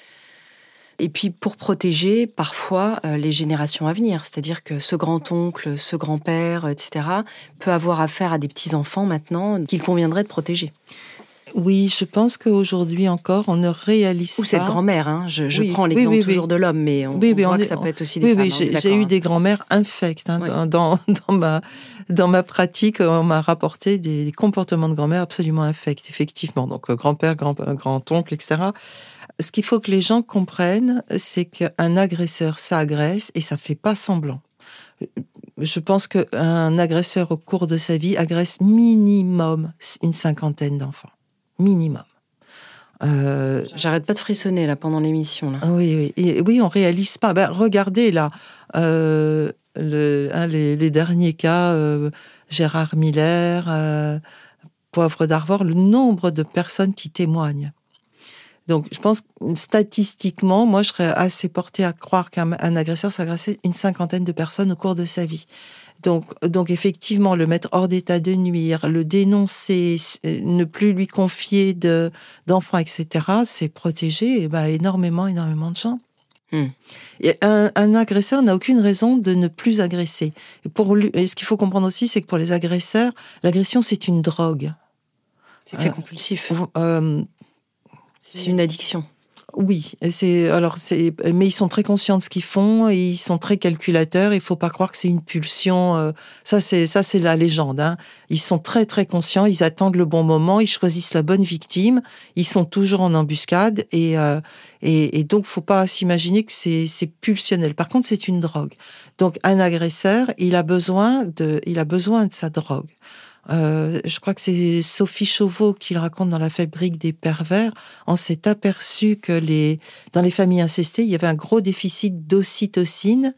Et puis, pour protéger, parfois, euh, les générations à venir. C'est-à-dire que ce grand-oncle, ce grand-père, et cetera, peut avoir affaire à des petits-enfants maintenant qu'il conviendrait de protéger. Oui, je pense qu'aujourd'hui encore, on ne réalise pas... Ou cette grand-mère, hein. je, je oui, prends l'exemple oui, oui, toujours oui. de l'homme, mais on, oui, on voit on que est, ça peut être aussi des oui, femmes. Oui, hein, j'ai, j'ai eu des grand-mères infectes. Hein, oui. dans, dans, ma, dans ma pratique, on m'a rapporté des, des comportements de grand-mère absolument infects, effectivement. Donc, grand-père, grand, grand-oncle, et cetera. Ce qu'il faut que les gens comprennent, c'est qu'un agresseur, ça agresse et ça ne fait pas semblant. Je pense qu'un agresseur, au cours de sa vie, agresse minimum une cinquantaine d'enfants. Minimum. Euh, J'arrête pas de frissonner là pendant l'émission. Là. Oui, oui, et, oui, on réalise pas. Ben, regardez là, euh, le, hein, les, les derniers cas, euh, Gérard Miller, euh, Poivre d'Arvor, le nombre de personnes qui témoignent. Donc, je pense que statistiquement, moi, je serais assez portée à croire qu'un un agresseur s'agressait une cinquantaine de personnes au cours de sa vie. Donc, donc effectivement, le mettre hors d'état de nuire, le dénoncer, ne plus lui confier de, d'enfants, et cetera, c'est protéger eh ben, énormément, énormément de gens. Mmh. Et un, un agresseur n'a aucune raison de ne plus agresser. Et, pour lui, et ce qu'il faut comprendre aussi, c'est que pour les agresseurs, l'agression, c'est une drogue. C'est que c'est euh, compulsif. Euh, c'est une addiction. Oui, c'est alors c'est mais ils sont très conscients de ce qu'ils font et ils sont très calculateurs. Il faut pas croire que c'est une pulsion. Euh, ça c'est ça c'est la légende. Hein. Ils sont très très conscients. Ils attendent le bon moment. Ils choisissent la bonne victime. Ils sont toujours en embuscade et euh, et, et donc faut pas s'imaginer que c'est c'est pulsionnel. Par contre, c'est une drogue. Donc un agresseur, il a besoin de il a besoin de sa drogue. Euh, je crois que c'est Sophie Chauveau qui le raconte dans La Fabrique des pervers. On s'est aperçu que les, dans les familles incestées, il y avait un gros déficit d'ocytocine,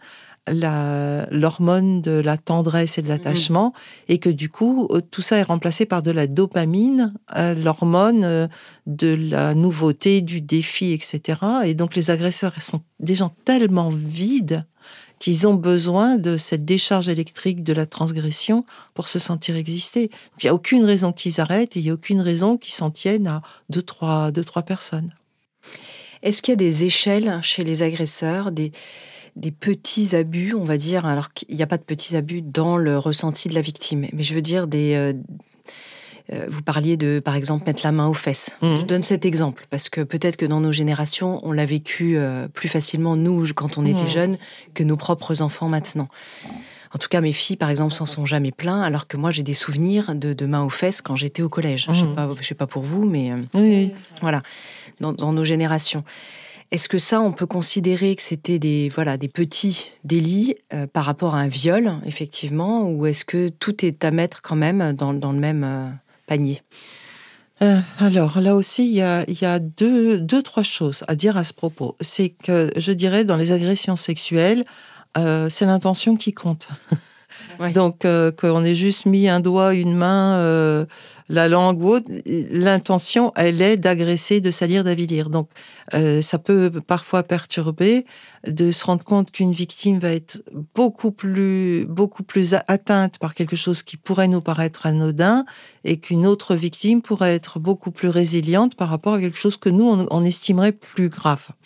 la, l'hormone de la tendresse et de l'attachement, mmh. et que du coup, tout ça est remplacé par de la dopamine, euh, l'hormone de la nouveauté, du défi, et cetera. Et donc les agresseurs sont des gens tellement vides qu'ils ont besoin de cette décharge électrique de la transgression pour se sentir exister. Donc, il n'y a aucune raison qu'ils arrêtent et il n'y a aucune raison qu'ils s'en tiennent à deux, trois, deux, trois personnes. Est-ce qu'il y a des échelles chez les agresseurs, des, des petits abus, on va dire, alors qu'il n'y a pas de petits abus dans le ressenti de la victime, mais je veux dire des... Euh, Euh, vous parliez de, par exemple, mettre la main aux fesses. Mmh. Je donne cet exemple parce que peut-être que dans nos générations, on l'a vécu euh, plus facilement, nous, quand on était mmh. jeunes, que nos propres enfants maintenant. En tout cas, mes filles, par exemple, s'en sont jamais plaintes, alors que moi, j'ai des souvenirs de, de main aux fesses quand j'étais au collège. Mmh. Je sais pas, je sais pas pour vous, mais euh, oui. voilà, dans, dans nos générations. Est-ce que ça, on peut considérer que c'était des, voilà, des petits délits euh, par rapport à un viol, effectivement, ou est-ce que tout est à mettre quand même dans, dans le même... Euh, panier. Euh, alors là aussi, il y a, il y a deux, deux, trois choses à dire à ce propos. C'est que je dirais dans les agressions sexuelles, euh, c'est l'intention qui compte. Ouais. Donc euh, qu'on ait juste mis un doigt, une main, euh, la langue ou autre, l'intention, elle est d'agresser, de salir, d'avilir. Donc euh, ça peut parfois perturber de se rendre compte qu'une victime va être beaucoup plus, beaucoup plus atteinte par quelque chose qui pourrait nous paraître anodin et qu'une autre victime pourrait être beaucoup plus résiliente par rapport à quelque chose que nous, on, on estimerait plus grave.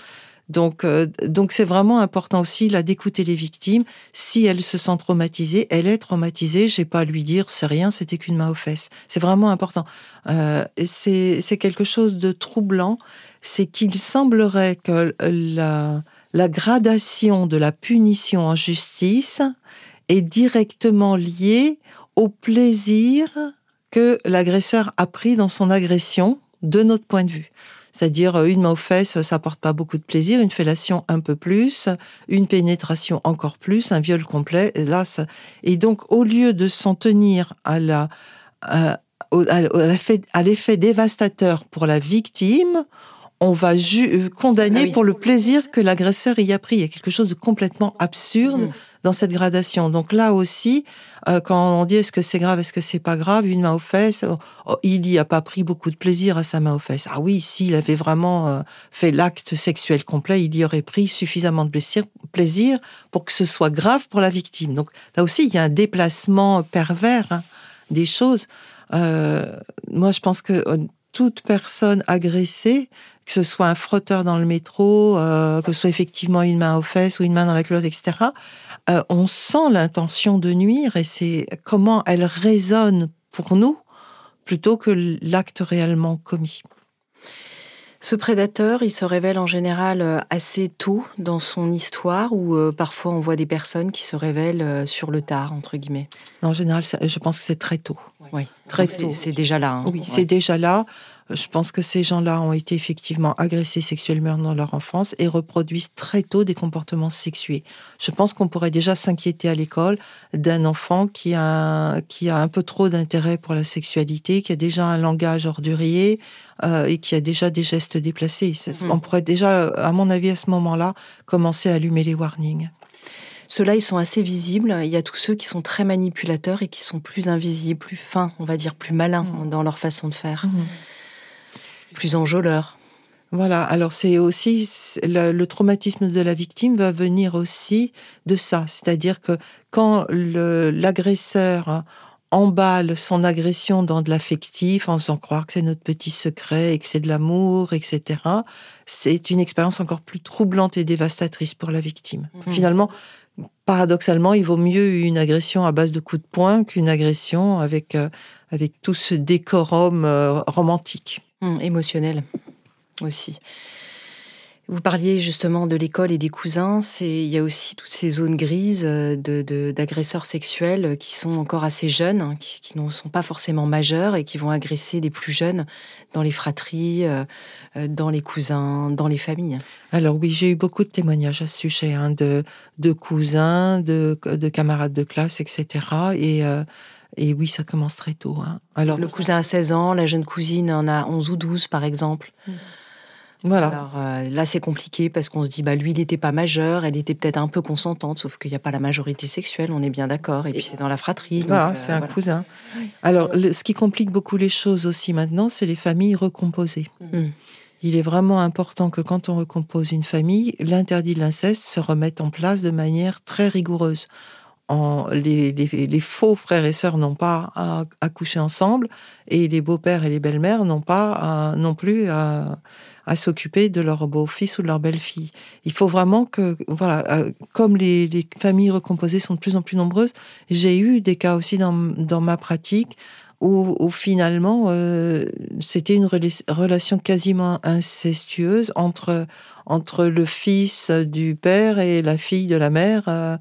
Donc, euh, donc c'est vraiment important aussi là d'écouter les victimes. Si elles se sentent traumatisées, elle est traumatisée. J'ai pas à lui dire c'est rien, c'était qu'une main aux fesses. C'est vraiment important. Euh, c'est c'est quelque chose de troublant. C'est qu'il semblerait que la la gradation de la punition en justice est directement liée au plaisir que l'agresseur a pris dans son agression, de notre point de vue. C'est-à-dire, une main aux fesses, ça apporte pas beaucoup de plaisir, une fellation un peu plus, une pénétration encore plus, un viol complet. Et, là, ça... et donc, au lieu de s'en tenir à, la, à, à, l'effet, à l'effet dévastateur pour la victime, on va ju- condamner ah oui. pour le plaisir que l'agresseur y a pris. Il y a quelque chose de complètement absurde mmh. dans cette gradation. Donc là aussi, euh, quand on dit est-ce que c'est grave, est-ce que c'est pas grave, une main aux fesses, oh, oh, il n'y a pas pris beaucoup de plaisir à sa main aux fesses. Ah oui, s'il avait vraiment euh, fait l'acte sexuel complet, il y aurait pris suffisamment de plaisir, plaisir pour que ce soit grave pour la victime. Donc là aussi, il y a un déplacement pervers hein, des choses. Euh, moi, je pense que euh, toute personne agressée, que ce soit un frotteur dans le métro, euh, que ce soit effectivement une main aux fesses ou une main dans la culotte, et cetera, euh, on sent l'intention de nuire et c'est comment elle résonne pour nous plutôt que l'acte réellement commis. Ce prédateur, il se révèle en général assez tôt dans son histoire ou euh, parfois on voit des personnes qui se révèlent euh, sur le tard, entre guillemets. Non, en général, je pense que c'est très tôt. Oui, très Donc tôt. C'est, c'est déjà là. Hein. Oui, ouais. c'est déjà là. Je pense que ces gens-là ont été effectivement agressés sexuellement dans leur enfance et reproduisent très tôt des comportements sexués. Je pense qu'on pourrait déjà s'inquiéter à l'école d'un enfant qui a, qui a un peu trop d'intérêt pour la sexualité, qui a déjà un langage ordurier euh, et qui a déjà des gestes déplacés. Mmh. On pourrait déjà, à mon avis, à ce moment-là, commencer à allumer les warnings. Ceux-là, ils sont assez visibles. Il y a tous ceux qui sont très manipulateurs et qui sont plus invisibles, plus fins, on va dire, plus malins mmh. dans leur façon de faire. Mmh. Plus enjôleurs. Voilà, alors c'est aussi, le, le traumatisme de la victime va venir aussi de ça. C'est-à-dire que quand le, l'agresseur emballe son agression dans de l'affectif, en faisant croire que c'est notre petit secret et que c'est de l'amour, et cetera, c'est une expérience encore plus troublante et dévastatrice pour la victime. Mmh. Finalement, paradoxalement, il vaut mieux une agression à base de coups de poing qu'une agression avec, euh, avec tout ce décorum euh, romantique. Mmh, émotionnel aussi. Vous parliez justement de l'école et des cousins. C'est, il y a aussi toutes ces zones grises de, de, d'agresseurs sexuels qui sont encore assez jeunes, qui, qui ne sont pas forcément majeurs et qui vont agresser des plus jeunes dans les fratries, euh, dans les cousins, dans les familles. Alors oui, j'ai eu beaucoup de témoignages à ce sujet, hein, de, de cousins, de, de camarades de classe, et cetera. Et... Euh, Et oui, ça commence très tôt. Hein. Alors, le cousin a seize ans, la jeune cousine en a onze ou douze, par exemple. Voilà. Alors euh, là, c'est compliqué parce qu'on se dit, bah lui, il n'était pas majeur, elle était peut-être un peu consentante, sauf qu'il n'y a pas la majorité sexuelle, on est bien d'accord. Et puis c'est dans la fratrie. Voilà, donc, c'est euh, un voilà. cousin. Alors, le, ce qui complique beaucoup les choses aussi maintenant, c'est les familles recomposées. Mmh. Il est vraiment important que quand on recompose une famille, l'interdit de l'inceste se remette en place de manière très rigoureuse. En, les, les, les faux frères et sœurs n'ont pas à, à coucher ensemble et les beaux-pères et les belles-mères n'ont pas à, non plus à, à s'occuper de leur beau-fils ou de leur belle-fille. Il faut vraiment que, voilà, euh, comme les, les familles recomposées sont de plus en plus nombreuses, j'ai eu des cas aussi dans, dans ma pratique où, où finalement euh, c'était une rela- relation quasiment incestueuse entre, entre le fils du père et la fille de la mère. Euh,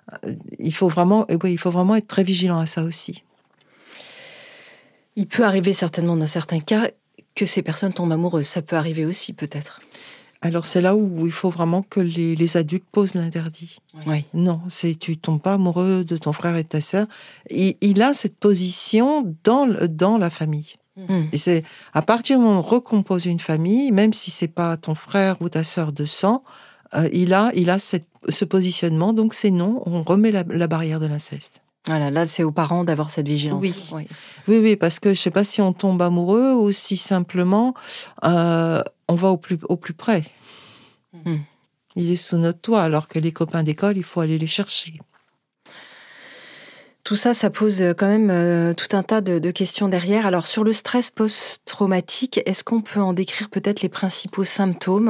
Il faut vraiment, oui, il faut vraiment être très vigilant à ça aussi. Il peut arriver certainement dans certains cas que ces personnes tombent amoureuses. Ça peut arriver aussi, peut-être. Alors c'est là où il faut vraiment que les, les adultes posent l'interdit. Oui. Non, c'est tu tombes pas amoureux de ton frère et de ta sœur. Il, il a cette position dans dans la famille. Mmh. Et c'est à partir du moment où on recompose une famille, même si c'est pas ton frère ou ta sœur de sang, euh, il a il a cette ce positionnement, donc c'est non, on remet la, la barrière de l'inceste. Voilà, là, c'est aux parents d'avoir cette vigilance. Oui, oui, oui, oui parce que je ne sais pas si on tombe amoureux ou si simplement euh, on va au plus, au plus près. Mmh. Il est sous notre toit, alors que les copains d'école, il faut aller les chercher. Tout ça, ça pose quand même euh, tout un tas de, de questions derrière. Alors, sur le stress post-traumatique, est-ce qu'on peut en décrire peut-être les principaux symptômes ?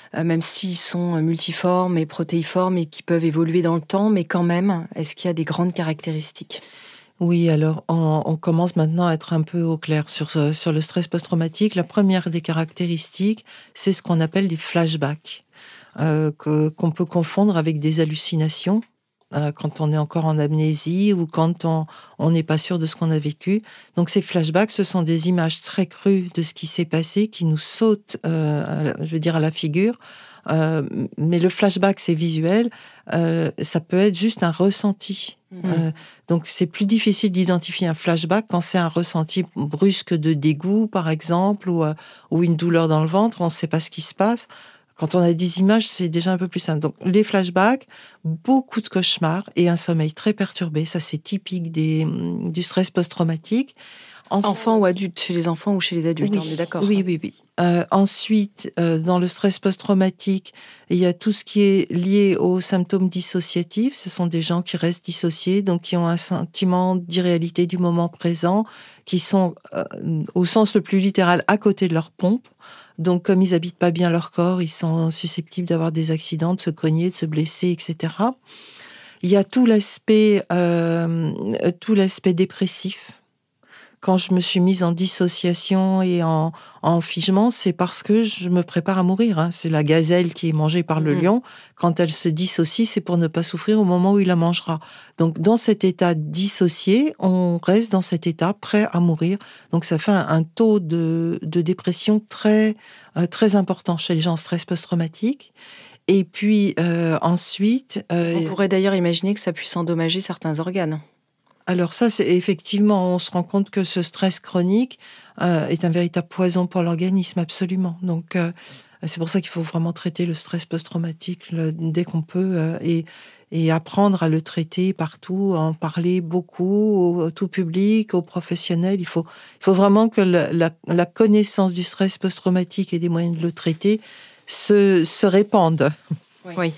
euh, même s'ils sont multiformes et protéiformes et qui peuvent évoluer dans le temps, mais quand même, est-ce qu'il y a des grandes caractéristiques ? Oui, alors on, on commence maintenant à être un peu au clair sur, sur le stress post-traumatique. La première des caractéristiques, c'est ce qu'on appelle les flashbacks, euh, que, qu'on peut confondre avec des hallucinations. Quand on est encore en amnésie ou quand on on n'est pas sûr de ce qu'on a vécu. Donc ces flashbacks, ce sont des images très crues de ce qui s'est passé, qui nous sautent, euh, je veux dire, à la figure. Euh, mais le flashback, c'est visuel. Euh, ça peut être juste un ressenti. Mmh. Euh, donc c'est plus difficile d'identifier un flashback quand c'est un ressenti brusque de dégoût, par exemple, ou, euh, ou une douleur dans le ventre. On ne sait pas ce qui se passe. Quand on a des images, c'est déjà un peu plus simple. Donc, les flashbacks, beaucoup de cauchemars et un sommeil très perturbé. Ça, c'est typique des, du stress post-traumatique. Ensuite, enfants ou adultes, chez les enfants ou chez les adultes, oui, on est d'accord. Oui, oui, oui. Euh, ensuite, euh, dans le stress post-traumatique, il y a tout ce qui est lié aux symptômes dissociatifs. Ce sont des gens qui restent dissociés, donc qui ont un sentiment d'irréalité du moment présent, qui sont, euh, au sens le plus littéral, à côté de leur pompe. Donc, comme ils habitent pas bien leur corps, ils sont susceptibles d'avoir des accidents, de se cogner, de se blesser, et cetera. Il y a tout l'aspect, euh, tout l'aspect dépressif. Quand je me suis mise en dissociation et en, en figement, c'est parce que je me prépare à mourir. Hein. C'est la gazelle qui est mangée par le mmh. lion. Quand elle se dissocie, c'est pour ne pas souffrir au moment où il la mangera. Donc, dans cet état dissocié, on reste dans cet état prêt à mourir. Donc, ça fait un, un taux de, de dépression très, euh, très important chez les gens en stress post-traumatique. Et puis, euh, ensuite... Euh, on pourrait d'ailleurs imaginer que ça puisse endommager certains organes. Alors ça, c'est effectivement, on se rend compte que ce stress chronique euh, est un véritable poison pour l'organisme, absolument. Donc, euh, c'est pour ça qu'il faut vraiment traiter le stress post-traumatique le, dès qu'on peut euh, et, et apprendre à le traiter partout, à en parler beaucoup, au, au tout public, aux professionnels. Il faut, il faut vraiment que la, la, la connaissance du stress post-traumatique et des moyens de le traiter se, se répandent. Oui. oui.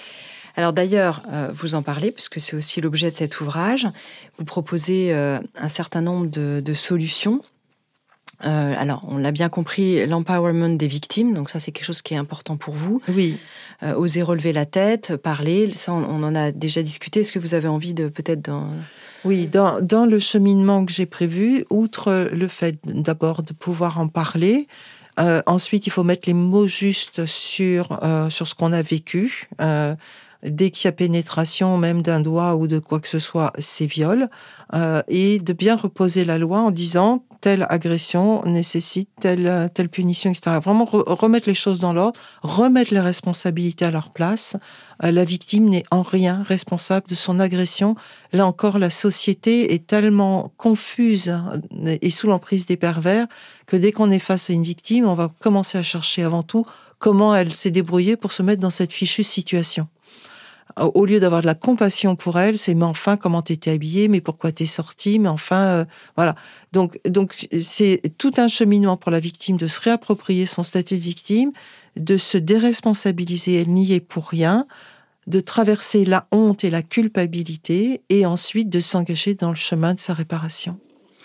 Alors d'ailleurs, euh, vous en parlez, puisque c'est aussi l'objet de cet ouvrage. Vous proposez euh, un certain nombre de, de solutions. Euh, alors, on l'a bien compris, l'empowerment des victimes, donc ça c'est quelque chose qui est important pour vous. Oui. Euh, oser relever la tête, parler, ça on, on en a déjà discuté. Est-ce que vous avez envie de peut-être... Dans... Oui, dans, dans le cheminement que j'ai prévu, outre le fait d'abord de pouvoir en parler, euh, ensuite il faut mettre les mots justes sur, euh, sur ce qu'on a vécu. Euh, Dès qu'il y a pénétration, même d'un doigt ou de quoi que ce soit, c'est viol. Euh, et de bien reposer la loi en disant telle agression nécessite telle, telle punition, et cetera. Vraiment re- remettre les choses dans l'ordre, remettre les responsabilités à leur place. Euh, la victime n'est en rien responsable de son agression. Là encore, la société est tellement confuse et sous l'emprise des pervers que dès qu'on est face à une victime, on va commencer à chercher avant tout comment elle s'est débrouillée pour se mettre dans cette fichue situation. Au lieu d'avoir de la compassion pour elle, c'est mais enfin comment t'étais habillée, mais pourquoi t'es sortie, mais enfin euh, voilà. Donc donc c'est tout un cheminement pour la victime de se réapproprier son statut de victime, de se déresponsabiliser, elle n'y est pour rien, de traverser la honte et la culpabilité et ensuite de s'engager dans le chemin de sa réparation.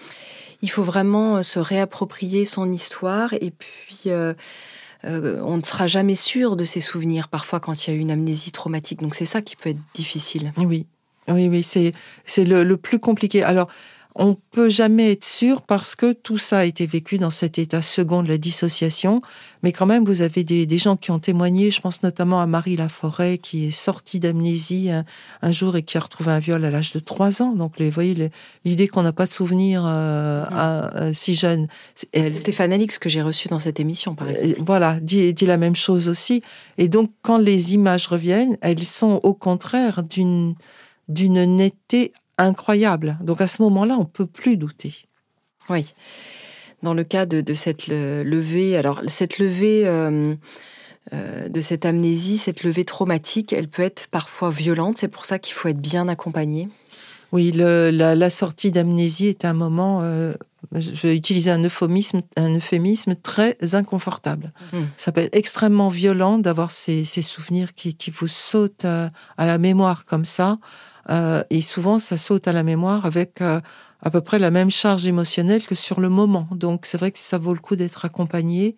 Il faut vraiment se réapproprier son histoire et puis euh... Euh, on ne sera jamais sûr de ses souvenirs, parfois quand il y a une amnésie traumatique. Donc c'est ça qui peut être difficile. Oui, oui, oui, c'est, c'est le, le plus compliqué. Alors, on peut jamais être sûr parce que tout ça a été vécu dans cet état second de la dissociation. Mais quand même, vous avez des, des gens qui ont témoigné. Je pense notamment à Marie Laforêt qui est sortie d'amnésie un, un jour et qui a retrouvé un viol à l'âge de trois ans. Donc, vous voyez, les, l'idée qu'on n'a pas de souvenirs euh, mmh. à, à, si jeune. Elle, Stéphane Alix, que j'ai reçu dans cette émission, par exemple. Euh, voilà, dit, dit la même chose aussi. Et donc, quand les images reviennent, elles sont au contraire d'une, d'une netteté incroyable. Donc à ce moment-là, on ne peut plus douter. Oui. Dans le cas de, de cette levée, alors cette levée euh, euh, de cette amnésie, cette levée traumatique, elle peut être parfois violente. C'est pour ça qu'il faut être bien accompagné. Oui, le, la, la sortie d'amnésie est un moment, euh, je vais utiliser un euphémisme, un euphémisme très inconfortable. Mmh. Ça peut être extrêmement violent d'avoir ces, ces souvenirs qui, qui vous sautent à, à la mémoire comme ça. Euh, et souvent, ça saute à la mémoire avec euh, à peu près la même charge émotionnelle que sur le moment. Donc, c'est vrai que ça vaut le coup d'être accompagné.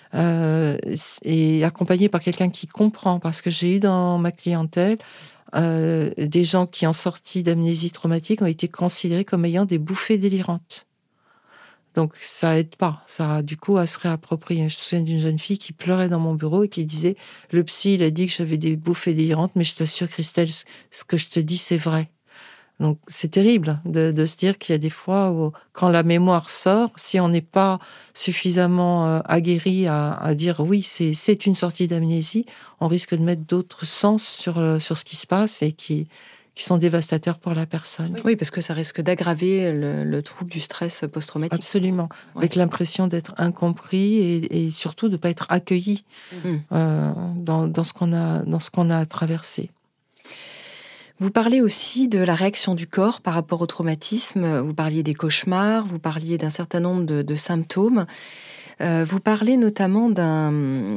euh, et accompagné par quelqu'un qui comprend, parce que j'ai eu dans ma clientèle euh, des gens qui, en sortie d'amnésie traumatique, ont été considérés comme ayant des bouffées délirantes. Donc ça aide pas, ça du coup à se réapproprier. Je me souviens d'une jeune fille qui pleurait dans mon bureau et qui disait « Le psy, il a dit que j'avais des bouffées délirantes, mais je t'assure Christelle, ce que je te dis, c'est vrai. » Donc c'est terrible de, de se dire qu'il y a des fois où, quand la mémoire sort, si on n'est pas suffisamment euh, aguerri à, à dire oui, c'est, c'est une sortie d'amnésie, on risque de mettre d'autres sens sur, euh, sur ce qui se passe et qui, qui sont dévastateurs pour la personne. Oui, parce que ça risque d'aggraver le, le trouble du stress post-traumatique. Absolument, ouais. Avec l'impression d'être incompris et, et surtout de ne pas être accueilli mmh. euh, dans, dans, ce qu'on a, dans ce qu'on a traversé. Vous parlez aussi de la réaction du corps par rapport au traumatisme. Vous parliez des cauchemars, vous parliez d'un certain nombre de, de symptômes. Euh, vous parlez notamment d'un,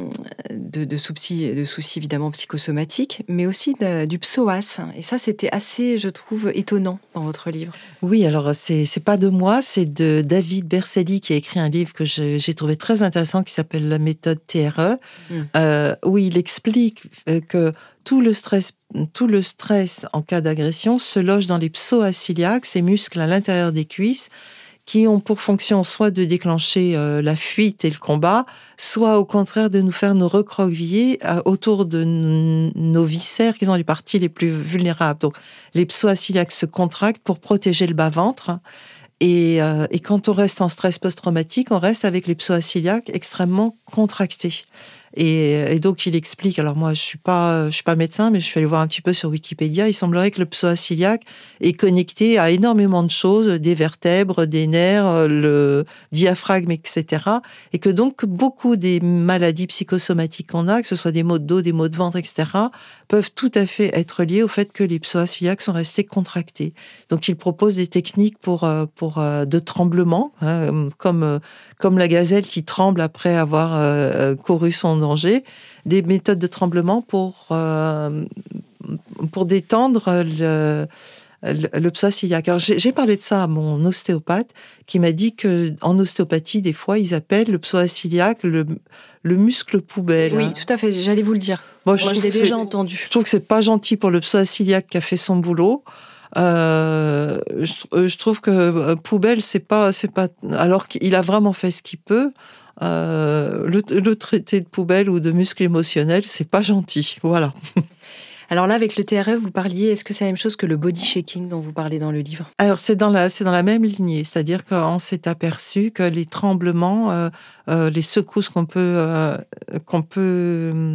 de, de, soucis, de soucis évidemment psychosomatiques, mais aussi de, du psoas. Et ça, c'était assez, je trouve, étonnant dans votre livre. Oui, alors c'est, c'est pas de moi, c'est de David Berceli qui a écrit un livre que je, j'ai trouvé très intéressant qui s'appelle La méthode T R E, mmh. euh, où il explique que Tout le, stress, tout le stress en cas d'agression se loge dans les psoas ciliaques, ces muscles à l'intérieur des cuisses, qui ont pour fonction soit de déclencher euh, la fuite et le combat, soit au contraire de nous faire nous recroqueviller euh, autour de n- nos viscères, qui sont les parties les plus vulnérables. Donc, les psoas ciliaques se contractent pour protéger le bas-ventre. Et, euh, et quand on reste en stress post-traumatique, on reste avec les psoas ciliaques extrêmement contractés. Et, et donc, il explique, alors moi, je suis pas, je suis pas médecin, mais je suis allée voir un petit peu sur Wikipédia. Il semblerait que le psoas ciliaque est connecté à énormément de choses, des vertèbres, des nerfs, le diaphragme, et cetera. Et que donc, beaucoup des maladies psychosomatiques qu'on a, que ce soit des maux de dos, des maux de ventre, et cetera, peuvent tout à fait être liés au fait que les psoas ciliaques sont restés contractés. Donc, il propose des techniques pour, pour de tremblement, hein, comme, comme la gazelle qui tremble après avoir euh, couru son danger, des méthodes de tremblement pour, euh, pour détendre le, le, le psoas ciliaque. Alors, j'ai, j'ai parlé de ça à mon ostéopathe qui m'a dit qu'en ostéopathie, des fois, ils appellent le psoas ciliaque le, le muscle poubelle. Oui, tout à fait, j'allais vous le dire. Bon, je, Moi, je l'ai déjà entendu. Je trouve que c'est pas gentil pour le psoas ciliaque qui a fait son boulot. Euh, je, je trouve que euh, poubelle, c'est pas, c'est pas, alors qu'il a vraiment fait ce qu'il peut. Euh, le, le traité de poubelle ou de muscle émotionnel, c'est pas gentil. Voilà. Alors là, avec le T R E, vous parliez, est-ce que c'est la même chose que le body shaking dont vous parlez dans le livre ? Alors, c'est dans la, c'est dans la même lignée. C'est-à-dire qu'on s'est aperçu que les tremblements, euh, euh, les secousses qu'on peut, euh, qu'on peut euh,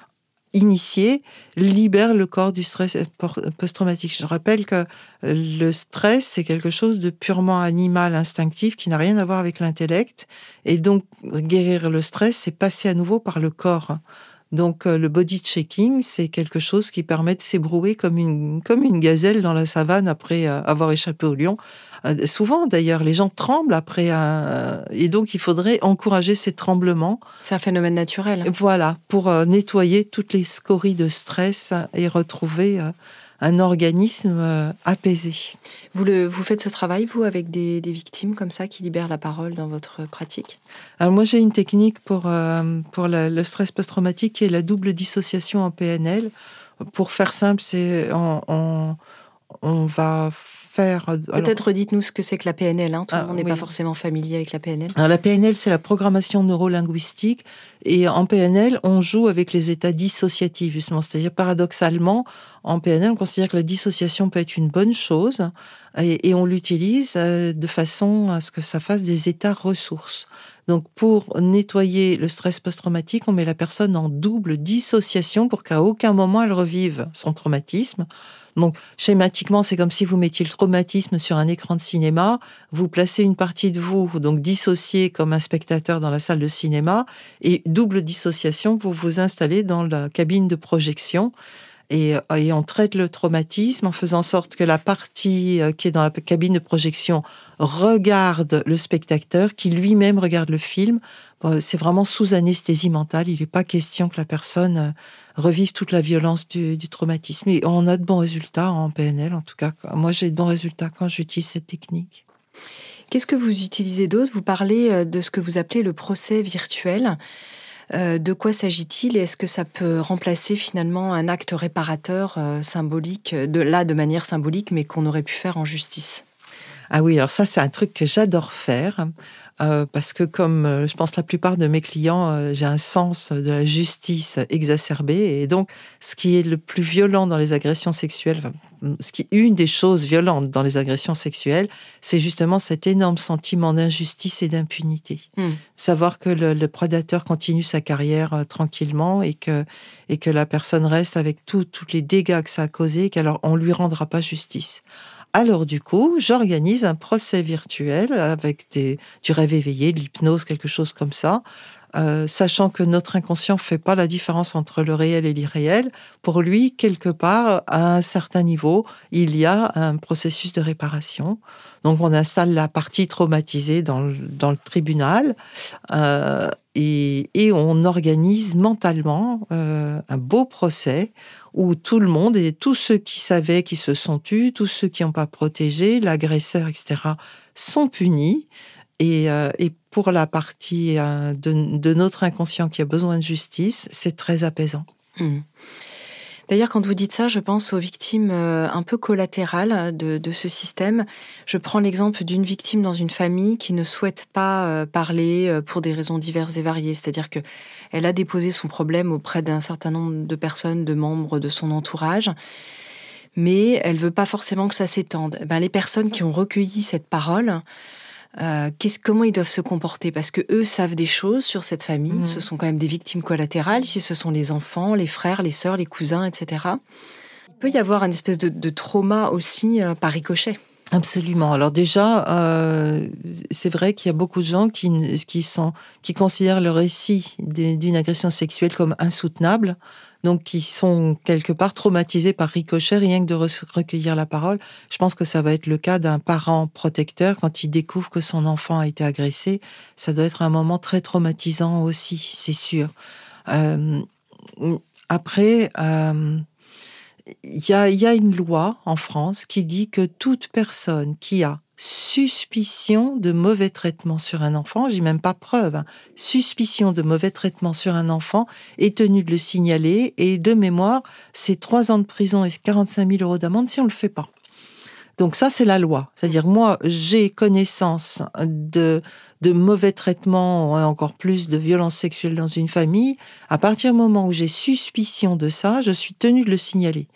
initier libèrent le corps du stress post-traumatique. Je rappelle que le stress, c'est quelque chose de purement animal, instinctif, qui n'a rien à voir avec l'intellect. Et donc, guérir le stress, c'est passer à nouveau par le corps. Donc, le body checking, c'est quelque chose qui permet de s'ébrouer comme une, comme une gazelle dans la savane après avoir échappé au lion. Euh, souvent, d'ailleurs, les gens tremblent après un... Et donc, il faudrait encourager ces tremblements. C'est un phénomène naturel. Voilà, pour euh, nettoyer toutes les scories de stress et retrouver euh, un organisme euh, apaisé. Vous, le, vous faites ce travail, vous, avec des, des victimes comme ça, qui libèrent la parole dans votre pratique ? Alors moi, j'ai une technique pour, euh, pour la, le stress post-traumatique qui est la double dissociation en P N L. Pour faire simple, c'est on, on, on va faire... Peut-être alors, dites-nous ce que c'est que la P N L. Hein. Tout ah, le monde n'est oui. pas forcément familier avec la P N L. Alors, la P N L, c'est la programmation neurolinguistique. Et en P N L, on joue avec les états dissociatifs, justement. C'est-à-dire, paradoxalement, en P N L, on considère que la dissociation peut être une bonne chose et, et on l'utilise de façon à ce que ça fasse des états ressources. Donc, pour nettoyer le stress post-traumatique, on met la personne en double dissociation pour qu'à aucun moment elle revive son traumatisme. Donc, schématiquement, c'est comme si vous mettiez le traumatisme sur un écran de cinéma, vous placez une partie de vous, donc dissocié comme un spectateur dans la salle de cinéma, et double dissociation, vous vous installez dans la cabine de projection. Et, et on traite le traumatisme en faisant en sorte que la partie qui est dans la cabine de projection regarde le spectateur, qui lui-même regarde le film. C'est vraiment sous anesthésie mentale. Il n'est pas question que la personne revive toute la violence du, du traumatisme. Et on a de bons résultats en P N L. En tout cas, moi, j'ai de bons résultats quand j'utilise cette technique. Qu'est-ce que vous utilisez d'autre ? Vous parlez de ce que vous appelez le procès virtuel. Euh, de quoi s'agit-il et est-ce que ça peut remplacer finalement un acte réparateur euh, symbolique, de là de manière symbolique, mais qu'on aurait pu faire en justice ? Ah oui, alors ça, c'est un truc que j'adore faire, euh, parce que comme euh, je pense la plupart de mes clients, euh, j'ai un sens de la justice exacerbé, et donc ce qui est le plus violent dans les agressions sexuelles, enfin, ce qui est une des choses violentes dans les agressions sexuelles, c'est justement cet énorme sentiment d'injustice et d'impunité. Mmh. Savoir que le, le prédateur continue sa carrière euh, tranquillement et que, et que la personne reste avec tous les dégâts que ça a causés, et qu'alors on lui rendra pas justice. Alors du coup, j'organise un procès virtuel avec des, du rêve éveillé, de l'hypnose, quelque chose comme ça, euh, sachant que notre inconscient fait pas la différence entre le réel et l'irréel. Pour lui, quelque part, à un certain niveau, il y a un processus de réparation. Donc on installe la partie traumatisée dans le, dans le tribunal euh, et, et on organise mentalement euh, un beau procès où tout le monde et tous ceux qui savaient qui se sont tus, tous ceux qui n'ont pas protégé, l'agresseur, et cetera, sont punis. Et, euh, et pour la partie euh, de, de notre inconscient qui a besoin de justice, c'est très apaisant. Mmh. D'ailleurs, quand vous dites ça, je pense aux victimes euh, un peu collatérales de, de ce système. Je prends l'exemple d'une victime dans une famille qui ne souhaite pas euh, parler euh, pour des raisons diverses et variées. C'est-à-dire que elle a déposé son problème auprès d'un certain nombre de personnes, de membres de son entourage, mais elle veut pas forcément que ça s'étende. Ben, les personnes qui ont recueilli cette parole, Euh, qu'est-ce, comment ils doivent se comporter ? Parce que eux savent des choses sur cette famille. Mmh. Ce sont quand même des victimes collatérales. Si ce sont les enfants, les frères, les sœurs, les cousins, et cetera. Il peut y avoir une espèce de, de trauma aussi euh, par ricochet. Absolument. Alors déjà, euh, c'est vrai qu'il y a beaucoup de gens qui, qui, sont, qui considèrent le récit d'une agression sexuelle comme insoutenable, donc qui sont quelque part traumatisés par ricochet, rien que de recueillir la parole. Je pense que ça va être le cas d'un parent protecteur quand il découvre que son enfant a été agressé. Ça doit être un moment très traumatisant aussi, c'est sûr. Euh, après... Euh, Il y a, il y a une loi en France qui dit que toute personne qui a suspicion de mauvais traitement sur un enfant, je dis même pas preuve, hein, suspicion de mauvais traitement sur un enfant est tenue de le signaler, et de mémoire, c'est trois ans de prison et quarante-cinq mille euros d'amende si on le fait pas. Donc ça, c'est la loi. C'est-à-dire, moi, j'ai connaissance de, de mauvais traitements, encore plus de violences sexuelles dans une famille. À partir du moment où j'ai suspicion de ça, je suis tenue de le signaler.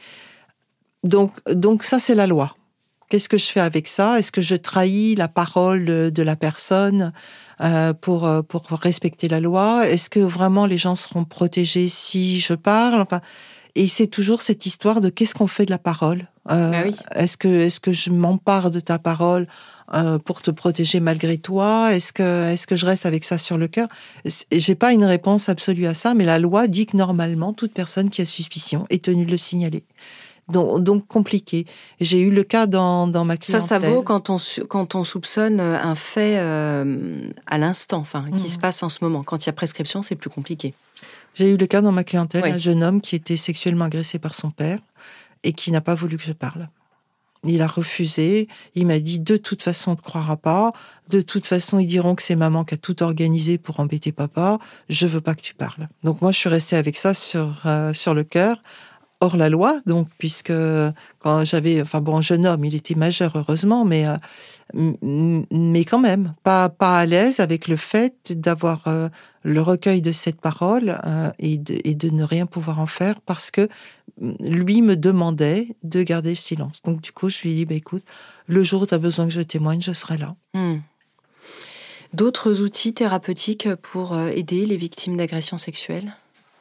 Donc, donc ça, c'est la loi. Qu'est-ce que je fais avec ça ? Est-ce que je trahis la parole de, de la personne euh, pour, pour respecter la loi ? Est-ce que vraiment les gens seront protégés si je parle ? Enfin, et c'est toujours cette histoire de qu'est-ce qu'on fait de la parole ? Euh, ah oui. Est-ce que, est-ce que je m'empare de ta parole euh, pour te protéger malgré toi ? Est-ce que, est-ce que je reste avec ça sur le cœur ? J'ai pas une réponse absolue à ça, mais la loi dit que normalement, toute personne qui a suspicion est tenue de le signaler. Donc, donc compliqué. J'ai eu le cas dans, dans ma clientèle. Ça, ça vaut quand on, quand on soupçonne un fait euh, à l'instant, enfin, qui mmh. se passe en ce moment. Quand il y a prescription, c'est plus compliqué. J'ai eu le cas dans ma clientèle, oui. un jeune homme qui était sexuellement agressé par son père et qui n'a pas voulu que je parle. Il a refusé. Il m'a dit, de toute façon, on ne te croira pas. De toute façon, ils diront que c'est maman qui a tout organisé pour embêter papa. Je veux pas que tu parles. Donc moi, je suis restée avec ça sur, euh, sur le cœur. Hors la loi, donc, puisque quand j'avais, enfin bon, jeune homme, il était majeur, heureusement, mais, euh, mais quand même, pas, pas à l'aise avec le fait d'avoir euh, le recueil de cette parole euh, et, de, et de ne rien pouvoir en faire parce que lui me demandait de garder le silence. Donc, du coup, je lui ai dit, bah, écoute, le jour où tu as besoin que je témoigne, je serai là. Mmh. D'autres outils thérapeutiques pour aider les victimes d'agressions sexuelles ?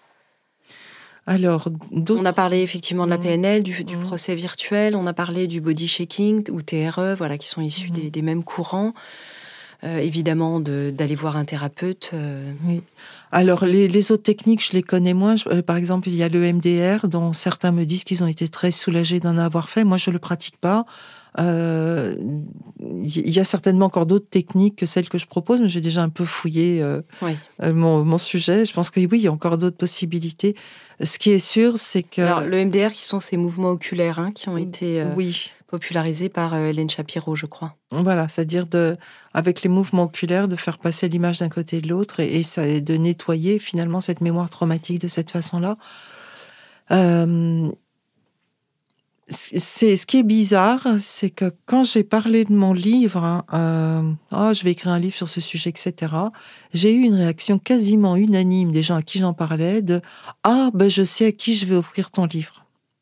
Alors, on a parlé effectivement de la P N L, du, du mmh. procès virtuel, on a parlé du body shaking ou T R E, voilà, qui sont issus mmh. des, des mêmes courants. Euh, évidemment, de, d'aller voir un thérapeute. Euh... Oui. Alors, les, les autres techniques, je les connais moins. Je, euh, par exemple, il y a le M D R, dont certains me disent qu'ils ont été très soulagés d'en avoir fait. Moi, je le pratique pas. Euh, il y a certainement encore d'autres techniques que celles que je propose, mais j'ai déjà un peu fouillé euh, oui. euh, mon, mon sujet. Je pense que oui, il y a encore d'autres possibilités. Ce qui est sûr, c'est que... Alors, le M D R, qui sont ces mouvements oculaires, hein, qui ont été euh, oui. popularisé par euh, Hélène Shapiro, je crois. Voilà, c'est-à-dire de, avec les mouvements oculaires, de faire passer l'image d'un côté et de l'autre et, et, ça, et de nettoyer finalement cette mémoire traumatique de cette façon-là. Euh, c'est, ce qui est bizarre, c'est que quand j'ai parlé de mon livre, euh, oh, je vais écrire un livre sur ce sujet, et cetera, j'ai eu une réaction quasiment unanime des gens à qui j'en parlais de « Ah, ben je sais à qui je vais offrir ton livre ».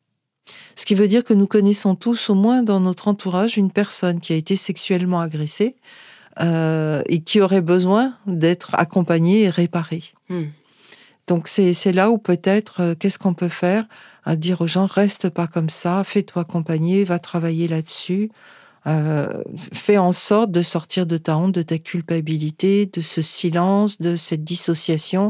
Ce qui veut dire que nous connaissons tous, au moins dans notre entourage, une personne qui a été sexuellement agressée euh, et qui aurait besoin d'être accompagnée et réparée. Mmh. Donc c'est, c'est là où peut-être, euh, qu'est-ce qu'on peut faire ? À dire aux gens, reste pas comme ça, fais-toi accompagner, va travailler là-dessus, euh, fais en sorte de sortir de ta honte, de ta culpabilité, de ce silence, de cette dissociation.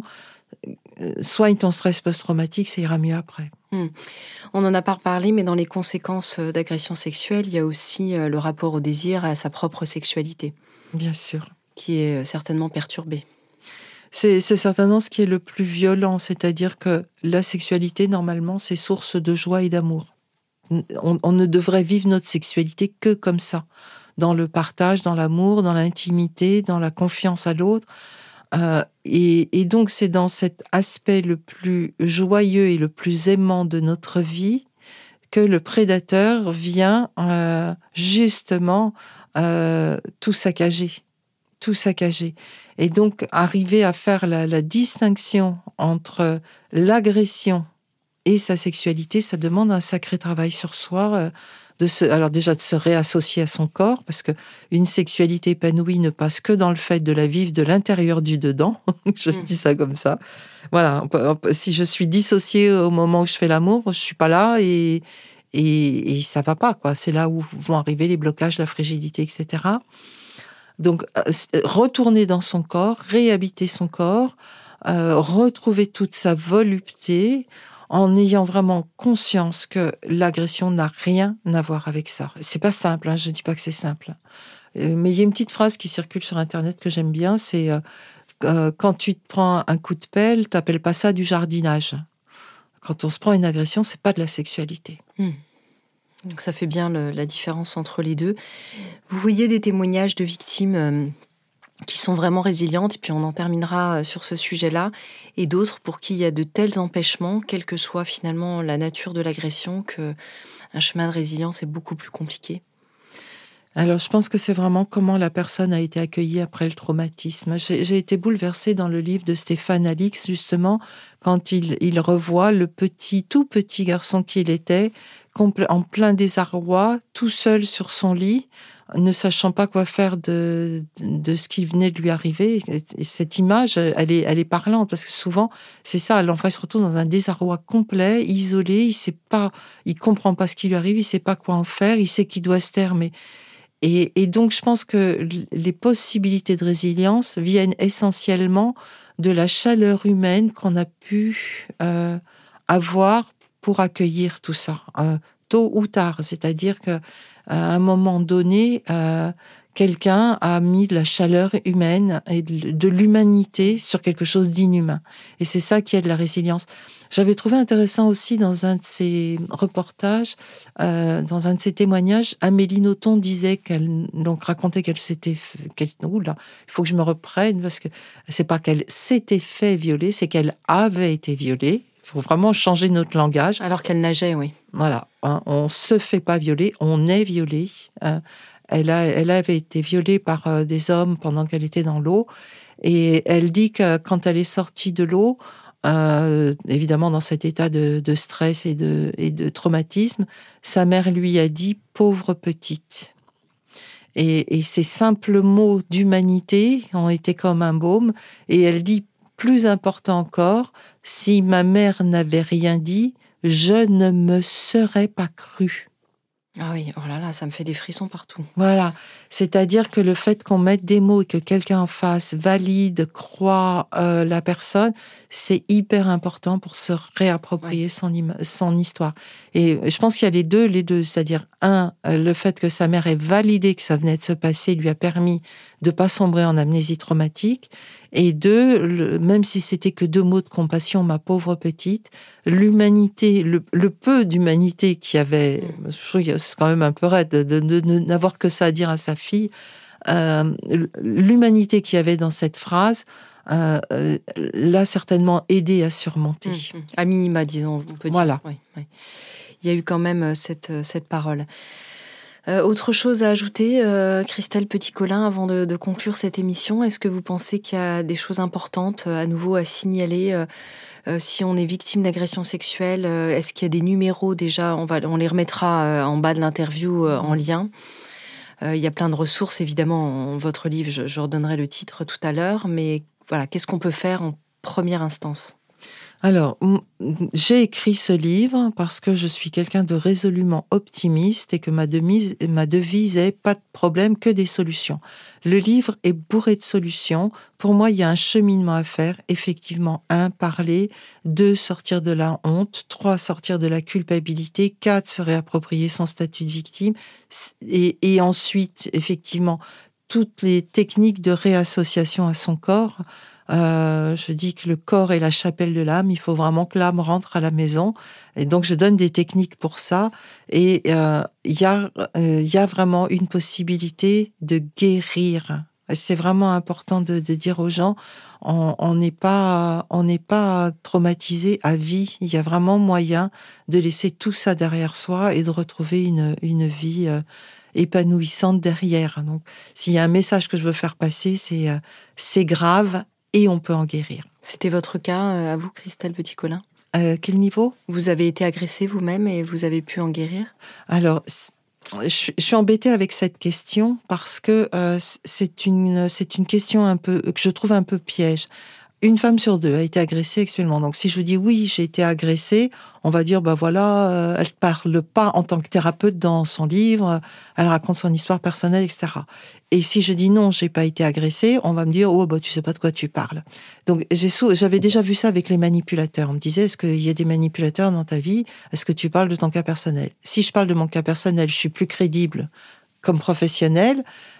Soigne ton stress post-traumatique, ça ira mieux après. Mmh. On n'en a pas parlé, mais dans les conséquences d'agression sexuelle, il y a aussi le rapport au désir, à sa propre sexualité. Bien sûr. Qui est certainement perturbé. C'est, c'est certainement ce qui est le plus violent, c'est-à-dire que la sexualité, normalement, c'est source de joie et d'amour. On, on ne devrait vivre notre sexualité que comme ça, dans le partage, dans l'amour, dans l'intimité, dans la confiance à l'autre. Euh, et, et donc, c'est dans cet aspect le plus joyeux et le plus aimant de notre vie que le prédateur vient euh, justement euh, tout saccager. Tout saccager. Et donc, arriver à faire la, la distinction entre l'agression et sa sexualité, ça demande un sacré travail sur soi. Euh, de se, alors déjà, de se réassocier à son corps, parce que une sexualité épanouie ne passe que dans le fait de la vivre de l'intérieur du dedans. Je mmh. dis ça comme ça. Voilà. Si je suis dissociée au moment où je fais l'amour, je suis pas là et, et, et ça va pas, quoi. C'est là où vont arriver les blocages, la frigidité, et cetera. Donc, euh, retourner dans son corps, réhabiter son corps, euh, retrouver toute sa volupté, en ayant vraiment conscience que l'agression n'a rien à voir avec ça. C'est pas simple, hein, je dis pas que c'est simple. Euh, mais il y a une petite phrase qui circule sur Internet que j'aime bien, c'est euh, euh, quand tu te prends un coup de pelle, t'appelles pas ça du jardinage. Quand on se prend une agression, c'est pas de la sexualité. Mmh. Donc ça fait bien le, la différence entre les deux. Vous voyez des témoignages de victimes euh, qui sont vraiment résilientes, et puis on en terminera sur ce sujet-là, et d'autres pour qui il y a de tels empêchements, quelle que soit finalement la nature de l'agression, qu'un chemin de résilience est beaucoup plus compliqué. Alors, je pense que c'est vraiment comment la personne a été accueillie après le traumatisme. J'ai, j'ai été bouleversée dans le livre de Stéphane Alix, justement, quand il, il revoit le petit, tout petit garçon qu'il était, en plein désarroi, tout seul sur son lit, ne sachant pas quoi faire de, de ce qui venait de lui arriver. Et cette image, elle est, elle est parlante, parce que souvent, c'est ça, l'enfant se retrouve dans un désarroi complet, isolé, il sait pas, il comprend pas ce qui lui arrive, il sait pas quoi en faire, il sait qu'il doit se taire, mais Et, et donc, je pense que les possibilités de résilience viennent essentiellement de la chaleur humaine qu'on a pu euh, avoir pour accueillir tout ça, euh, tôt ou tard. C'est-à-dire qu'à un moment donné, euh, quelqu'un a mis de la chaleur humaine et de, de l'humanité sur quelque chose d'inhumain. Et c'est ça qui est de la résilience. J'avais trouvé intéressant aussi dans un de ses reportages, euh, dans un de ses témoignages, Amélie Nothomb disait qu'elle, donc racontait qu'elle s'était, qu'elle, oula, il faut que je me reprenne parce que c'est pas qu'elle s'était fait violer, c'est qu'elle avait été violée. Il faut vraiment changer notre langage. Alors qu'elle nageait, oui. Voilà, hein, on se fait pas violer, on est violé. Hein. Elle a, elle avait été violée par euh, des hommes pendant qu'elle était dans l'eau, et elle dit que quand elle est sortie de l'eau, Euh, évidemment dans cet état de, de stress et de, et de traumatisme, sa mère lui a dit « pauvre petite ». Et, et ces simples mots d'humanité ont été comme un baume. Et elle dit, plus important encore, si ma mère n'avait rien dit, je ne me serais pas crue. Ah oui, oh là là, ça me fait des frissons partout. Voilà, c'est-à-dire que le fait qu'on mette des mots et que quelqu'un en face valide, croit euh, la personne, c'est hyper important pour se réapproprier ouais. son, im- son histoire. Et je pense qu'il y a les deux, les deux, c'est-à-dire un, le fait que sa mère ait validé que ça venait de se passer lui a permis de pas sombrer en amnésie traumatique. Et deux, le, même si c'était que deux mots de compassion, ma pauvre petite, l'humanité, le, le peu d'humanité qu'il y avait, je trouve que c'est quand même un peu raide de, de, de, de n'avoir que ça à dire à sa fille, euh, l'humanité qu'il y avait dans cette phrase, Euh, euh, l'a certainement aidé à surmonter. Mmh, mmh. À minima, disons, on peut dire. Voilà. Oui, oui. Il y a eu quand même cette, cette parole. Euh, autre chose à ajouter, euh, Christelle Petit-Colin, avant de, de conclure cette émission, est-ce que vous pensez qu'il y a des choses importantes euh, à nouveau à signaler euh, euh, si on est victime d'agression sexuelle? euh, Est-ce qu'il y a des numéros déjà? On, va, on les remettra euh, en bas de l'interview euh, en lien. Euh, il y a plein de ressources, évidemment, en votre livre, je, je redonnerai le titre tout à l'heure, mais voilà, qu'est-ce qu'on peut faire en première instance? Alors, j'ai écrit ce livre parce que je suis quelqu'un de résolument optimiste et que ma devise, ma devise est « pas de problème, que des solutions ». Le livre est bourré de solutions. Pour moi, il y a un cheminement à faire. Effectivement, un, parler. Deux, sortir de la honte. Trois, sortir de la culpabilité. Quatre, se réapproprier son statut de victime. Et, et ensuite, effectivement, toutes les techniques de réassociation à son corps. Euh, je dis que le corps est la chapelle de l'âme. Il faut vraiment que l'âme rentre à la maison. Et donc, je donne des techniques pour ça. Et il euh, y a, euh, y a vraiment une possibilité de guérir. C'est vraiment important de, de dire aux gens, on n'est pas, on n'est pas traumatisé à vie. Il y a vraiment moyen de laisser tout ça derrière soi et de retrouver une, une vie euh, épanouissante derrière. Donc, s'il y a un message que je veux faire passer, c'est euh, c'est grave et on peut en guérir. C'était votre cas euh, à vous, Christelle Petit-Colin? Euh, quel niveau? Vous avez été agressée vous-même et vous avez pu en guérir? Alors, je, je suis embêtée avec cette question parce que euh, c'est une, c'est une question un peu, que je trouve un peu piège. Une femme sur deux a été agressée sexuellement. Donc, si je vous dis oui, j'ai été agressée, on va dire, bah voilà, euh, elle parle pas en tant que thérapeute dans son livre, elle raconte son histoire personnelle, et cetera. Et si je dis non, j'ai pas été agressée, on va me dire, oh, bah, tu sais pas de quoi tu parles. Donc, j'ai sou- j'avais déjà vu ça avec les manipulateurs. On me disait, est-ce qu'il y a des manipulateurs dans ta vie? Est-ce que tu parles de ton cas personnel? Si je parle de mon cas personnel, je suis plus crédible comme professionnelle.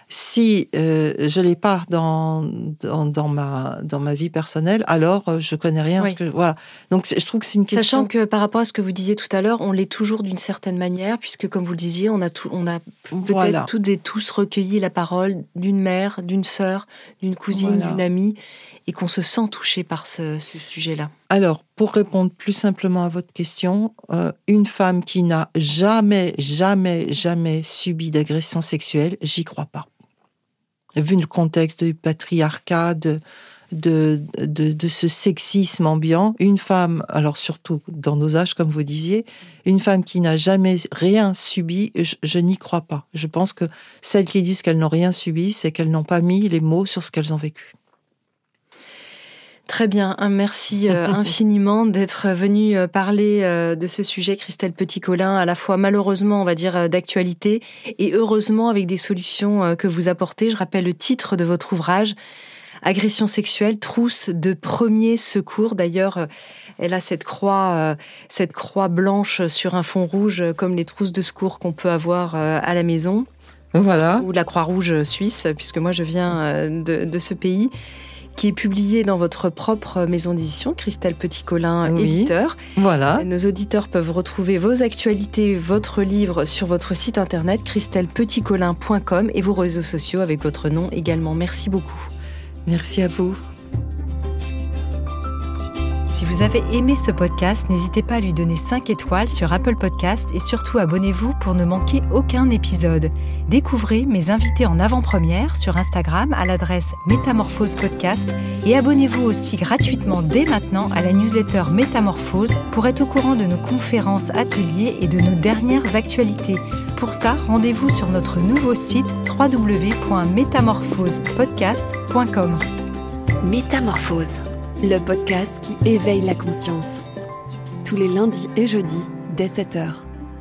Si euh, je l'ai pas dans, dans dans ma dans ma vie personnelle, alors euh, je connais rien. Oui. Parce que, voilà. Donc je trouve que c'est une question. Sachant que par rapport à ce que vous disiez tout à l'heure, on l'est toujours d'une certaine manière, puisque comme vous le disiez, on a tout, on a peut-être Voilà. toutes et tous recueilli la parole d'une mère, d'une sœur, d'une cousine, Voilà. d'une amie, et qu'on se sent touché par ce, ce sujet-là. Alors, pour répondre plus simplement à votre question, euh, une femme qui n'a jamais, jamais, jamais subi d'agression sexuelle, j'y crois pas. Vu le contexte du patriarcat, de, de, de, de ce sexisme ambiant, une femme, alors surtout dans nos âges, comme vous disiez, une femme qui n'a jamais rien subi, je, je n'y crois pas. Je pense que celles qui disent qu'elles n'ont rien subi, c'est qu'elles n'ont pas mis les mots sur ce qu'elles ont vécu. Très bien, un merci euh, infiniment d'être venue euh, parler euh, de ce sujet, Christelle Petit-Colin, à la fois malheureusement, on va dire, euh, d'actualité, et heureusement avec des solutions euh, que vous apportez. Je rappelle le titre de votre ouvrage, Agression sexuelle, trousse de premier secours. D'ailleurs, euh, elle a cette croix, euh, cette croix blanche sur un fond rouge, euh, comme les trousses de secours qu'on peut avoir euh, à la maison. Voilà. Ou la Croix-Rouge suisse, puisque moi je viens euh, de, de ce pays, qui est publié dans votre propre maison d'édition, Christelle Petit-Colin, oui. éditeur. Voilà. Nos auditeurs peuvent retrouver vos actualités, votre livre sur votre site internet christelle petit colin point com et vos réseaux sociaux avec votre nom également. Merci beaucoup. Merci à vous. Si vous avez aimé ce podcast, n'hésitez pas à lui donner cinq étoiles sur Apple Podcast et surtout abonnez-vous pour ne manquer aucun épisode. Découvrez mes invités en avant-première sur Instagram à l'adresse Métamorphose Podcast et abonnez-vous aussi gratuitement dès maintenant à la newsletter Métamorphose pour être au courant de nos conférences, ateliers et de nos dernières actualités. Pour ça, rendez-vous sur notre nouveau site w w w point métamorphose podcast point com. Métamorphose, le podcast qui éveille la conscience. Tous les lundis et jeudis, dès sept heures.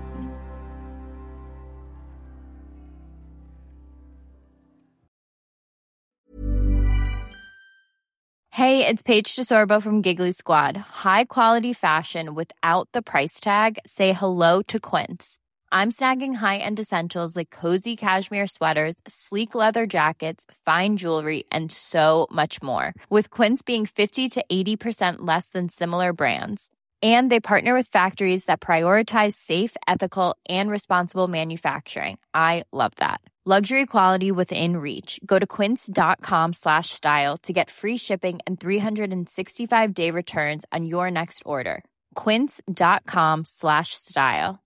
Hey, it's Paige DeSorbo from Giggly Squad. High quality fashion without the price tag. Say hello to Quince. I'm snagging high-end essentials like cozy cashmere sweaters, sleek leather jackets, fine jewelry, and so much more. With Quince being fifty to eighty percent less than similar brands. And they partner with factories that prioritize safe, ethical, and responsible manufacturing. I love that. Luxury quality within reach. Go to quince.com slash style to get free shipping and three sixty-five day returns on your next order. Quince.com slash style.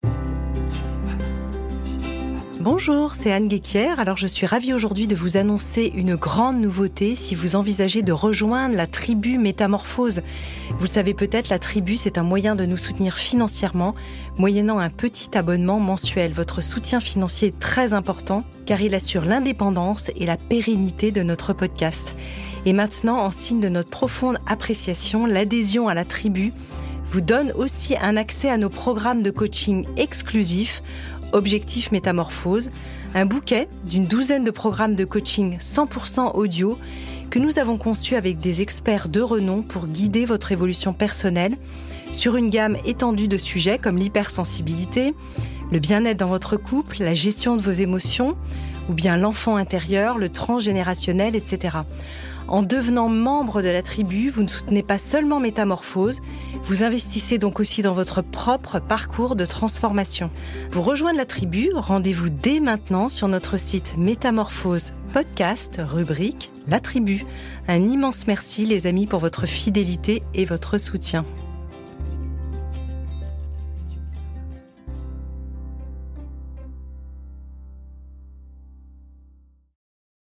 Bonjour, c'est Anne Guéquière. Alors je suis ravie aujourd'hui de vous annoncer une grande nouveauté si vous envisagez de rejoindre la tribu Métamorphose. Vous le savez peut-être, la tribu, c'est un moyen de nous soutenir financièrement, moyennant un petit abonnement mensuel. Votre soutien financier est très important car il assure l'indépendance et la pérennité de notre podcast. Et maintenant, en signe de notre profonde appréciation, l'adhésion à la tribu vous donne aussi un accès à nos programmes de coaching exclusifs, Objectif Métamorphose, un bouquet d'une douzaine de programmes de coaching cent pour cent audio que nous avons conçus avec des experts de renom pour guider votre évolution personnelle sur une gamme étendue de sujets comme l'hypersensibilité, le bien-être dans votre couple, la gestion de vos émotions, ou bien l'enfant intérieur, le transgénérationnel, et cetera. En devenant membre de la tribu, vous ne soutenez pas seulement Métamorphose, vous investissez donc aussi dans votre propre parcours de transformation. Pour rejoindre la tribu, rendez-vous dès maintenant sur notre site Métamorphose Podcast, rubrique La Tribu. Un immense merci les amis pour votre fidélité et votre soutien.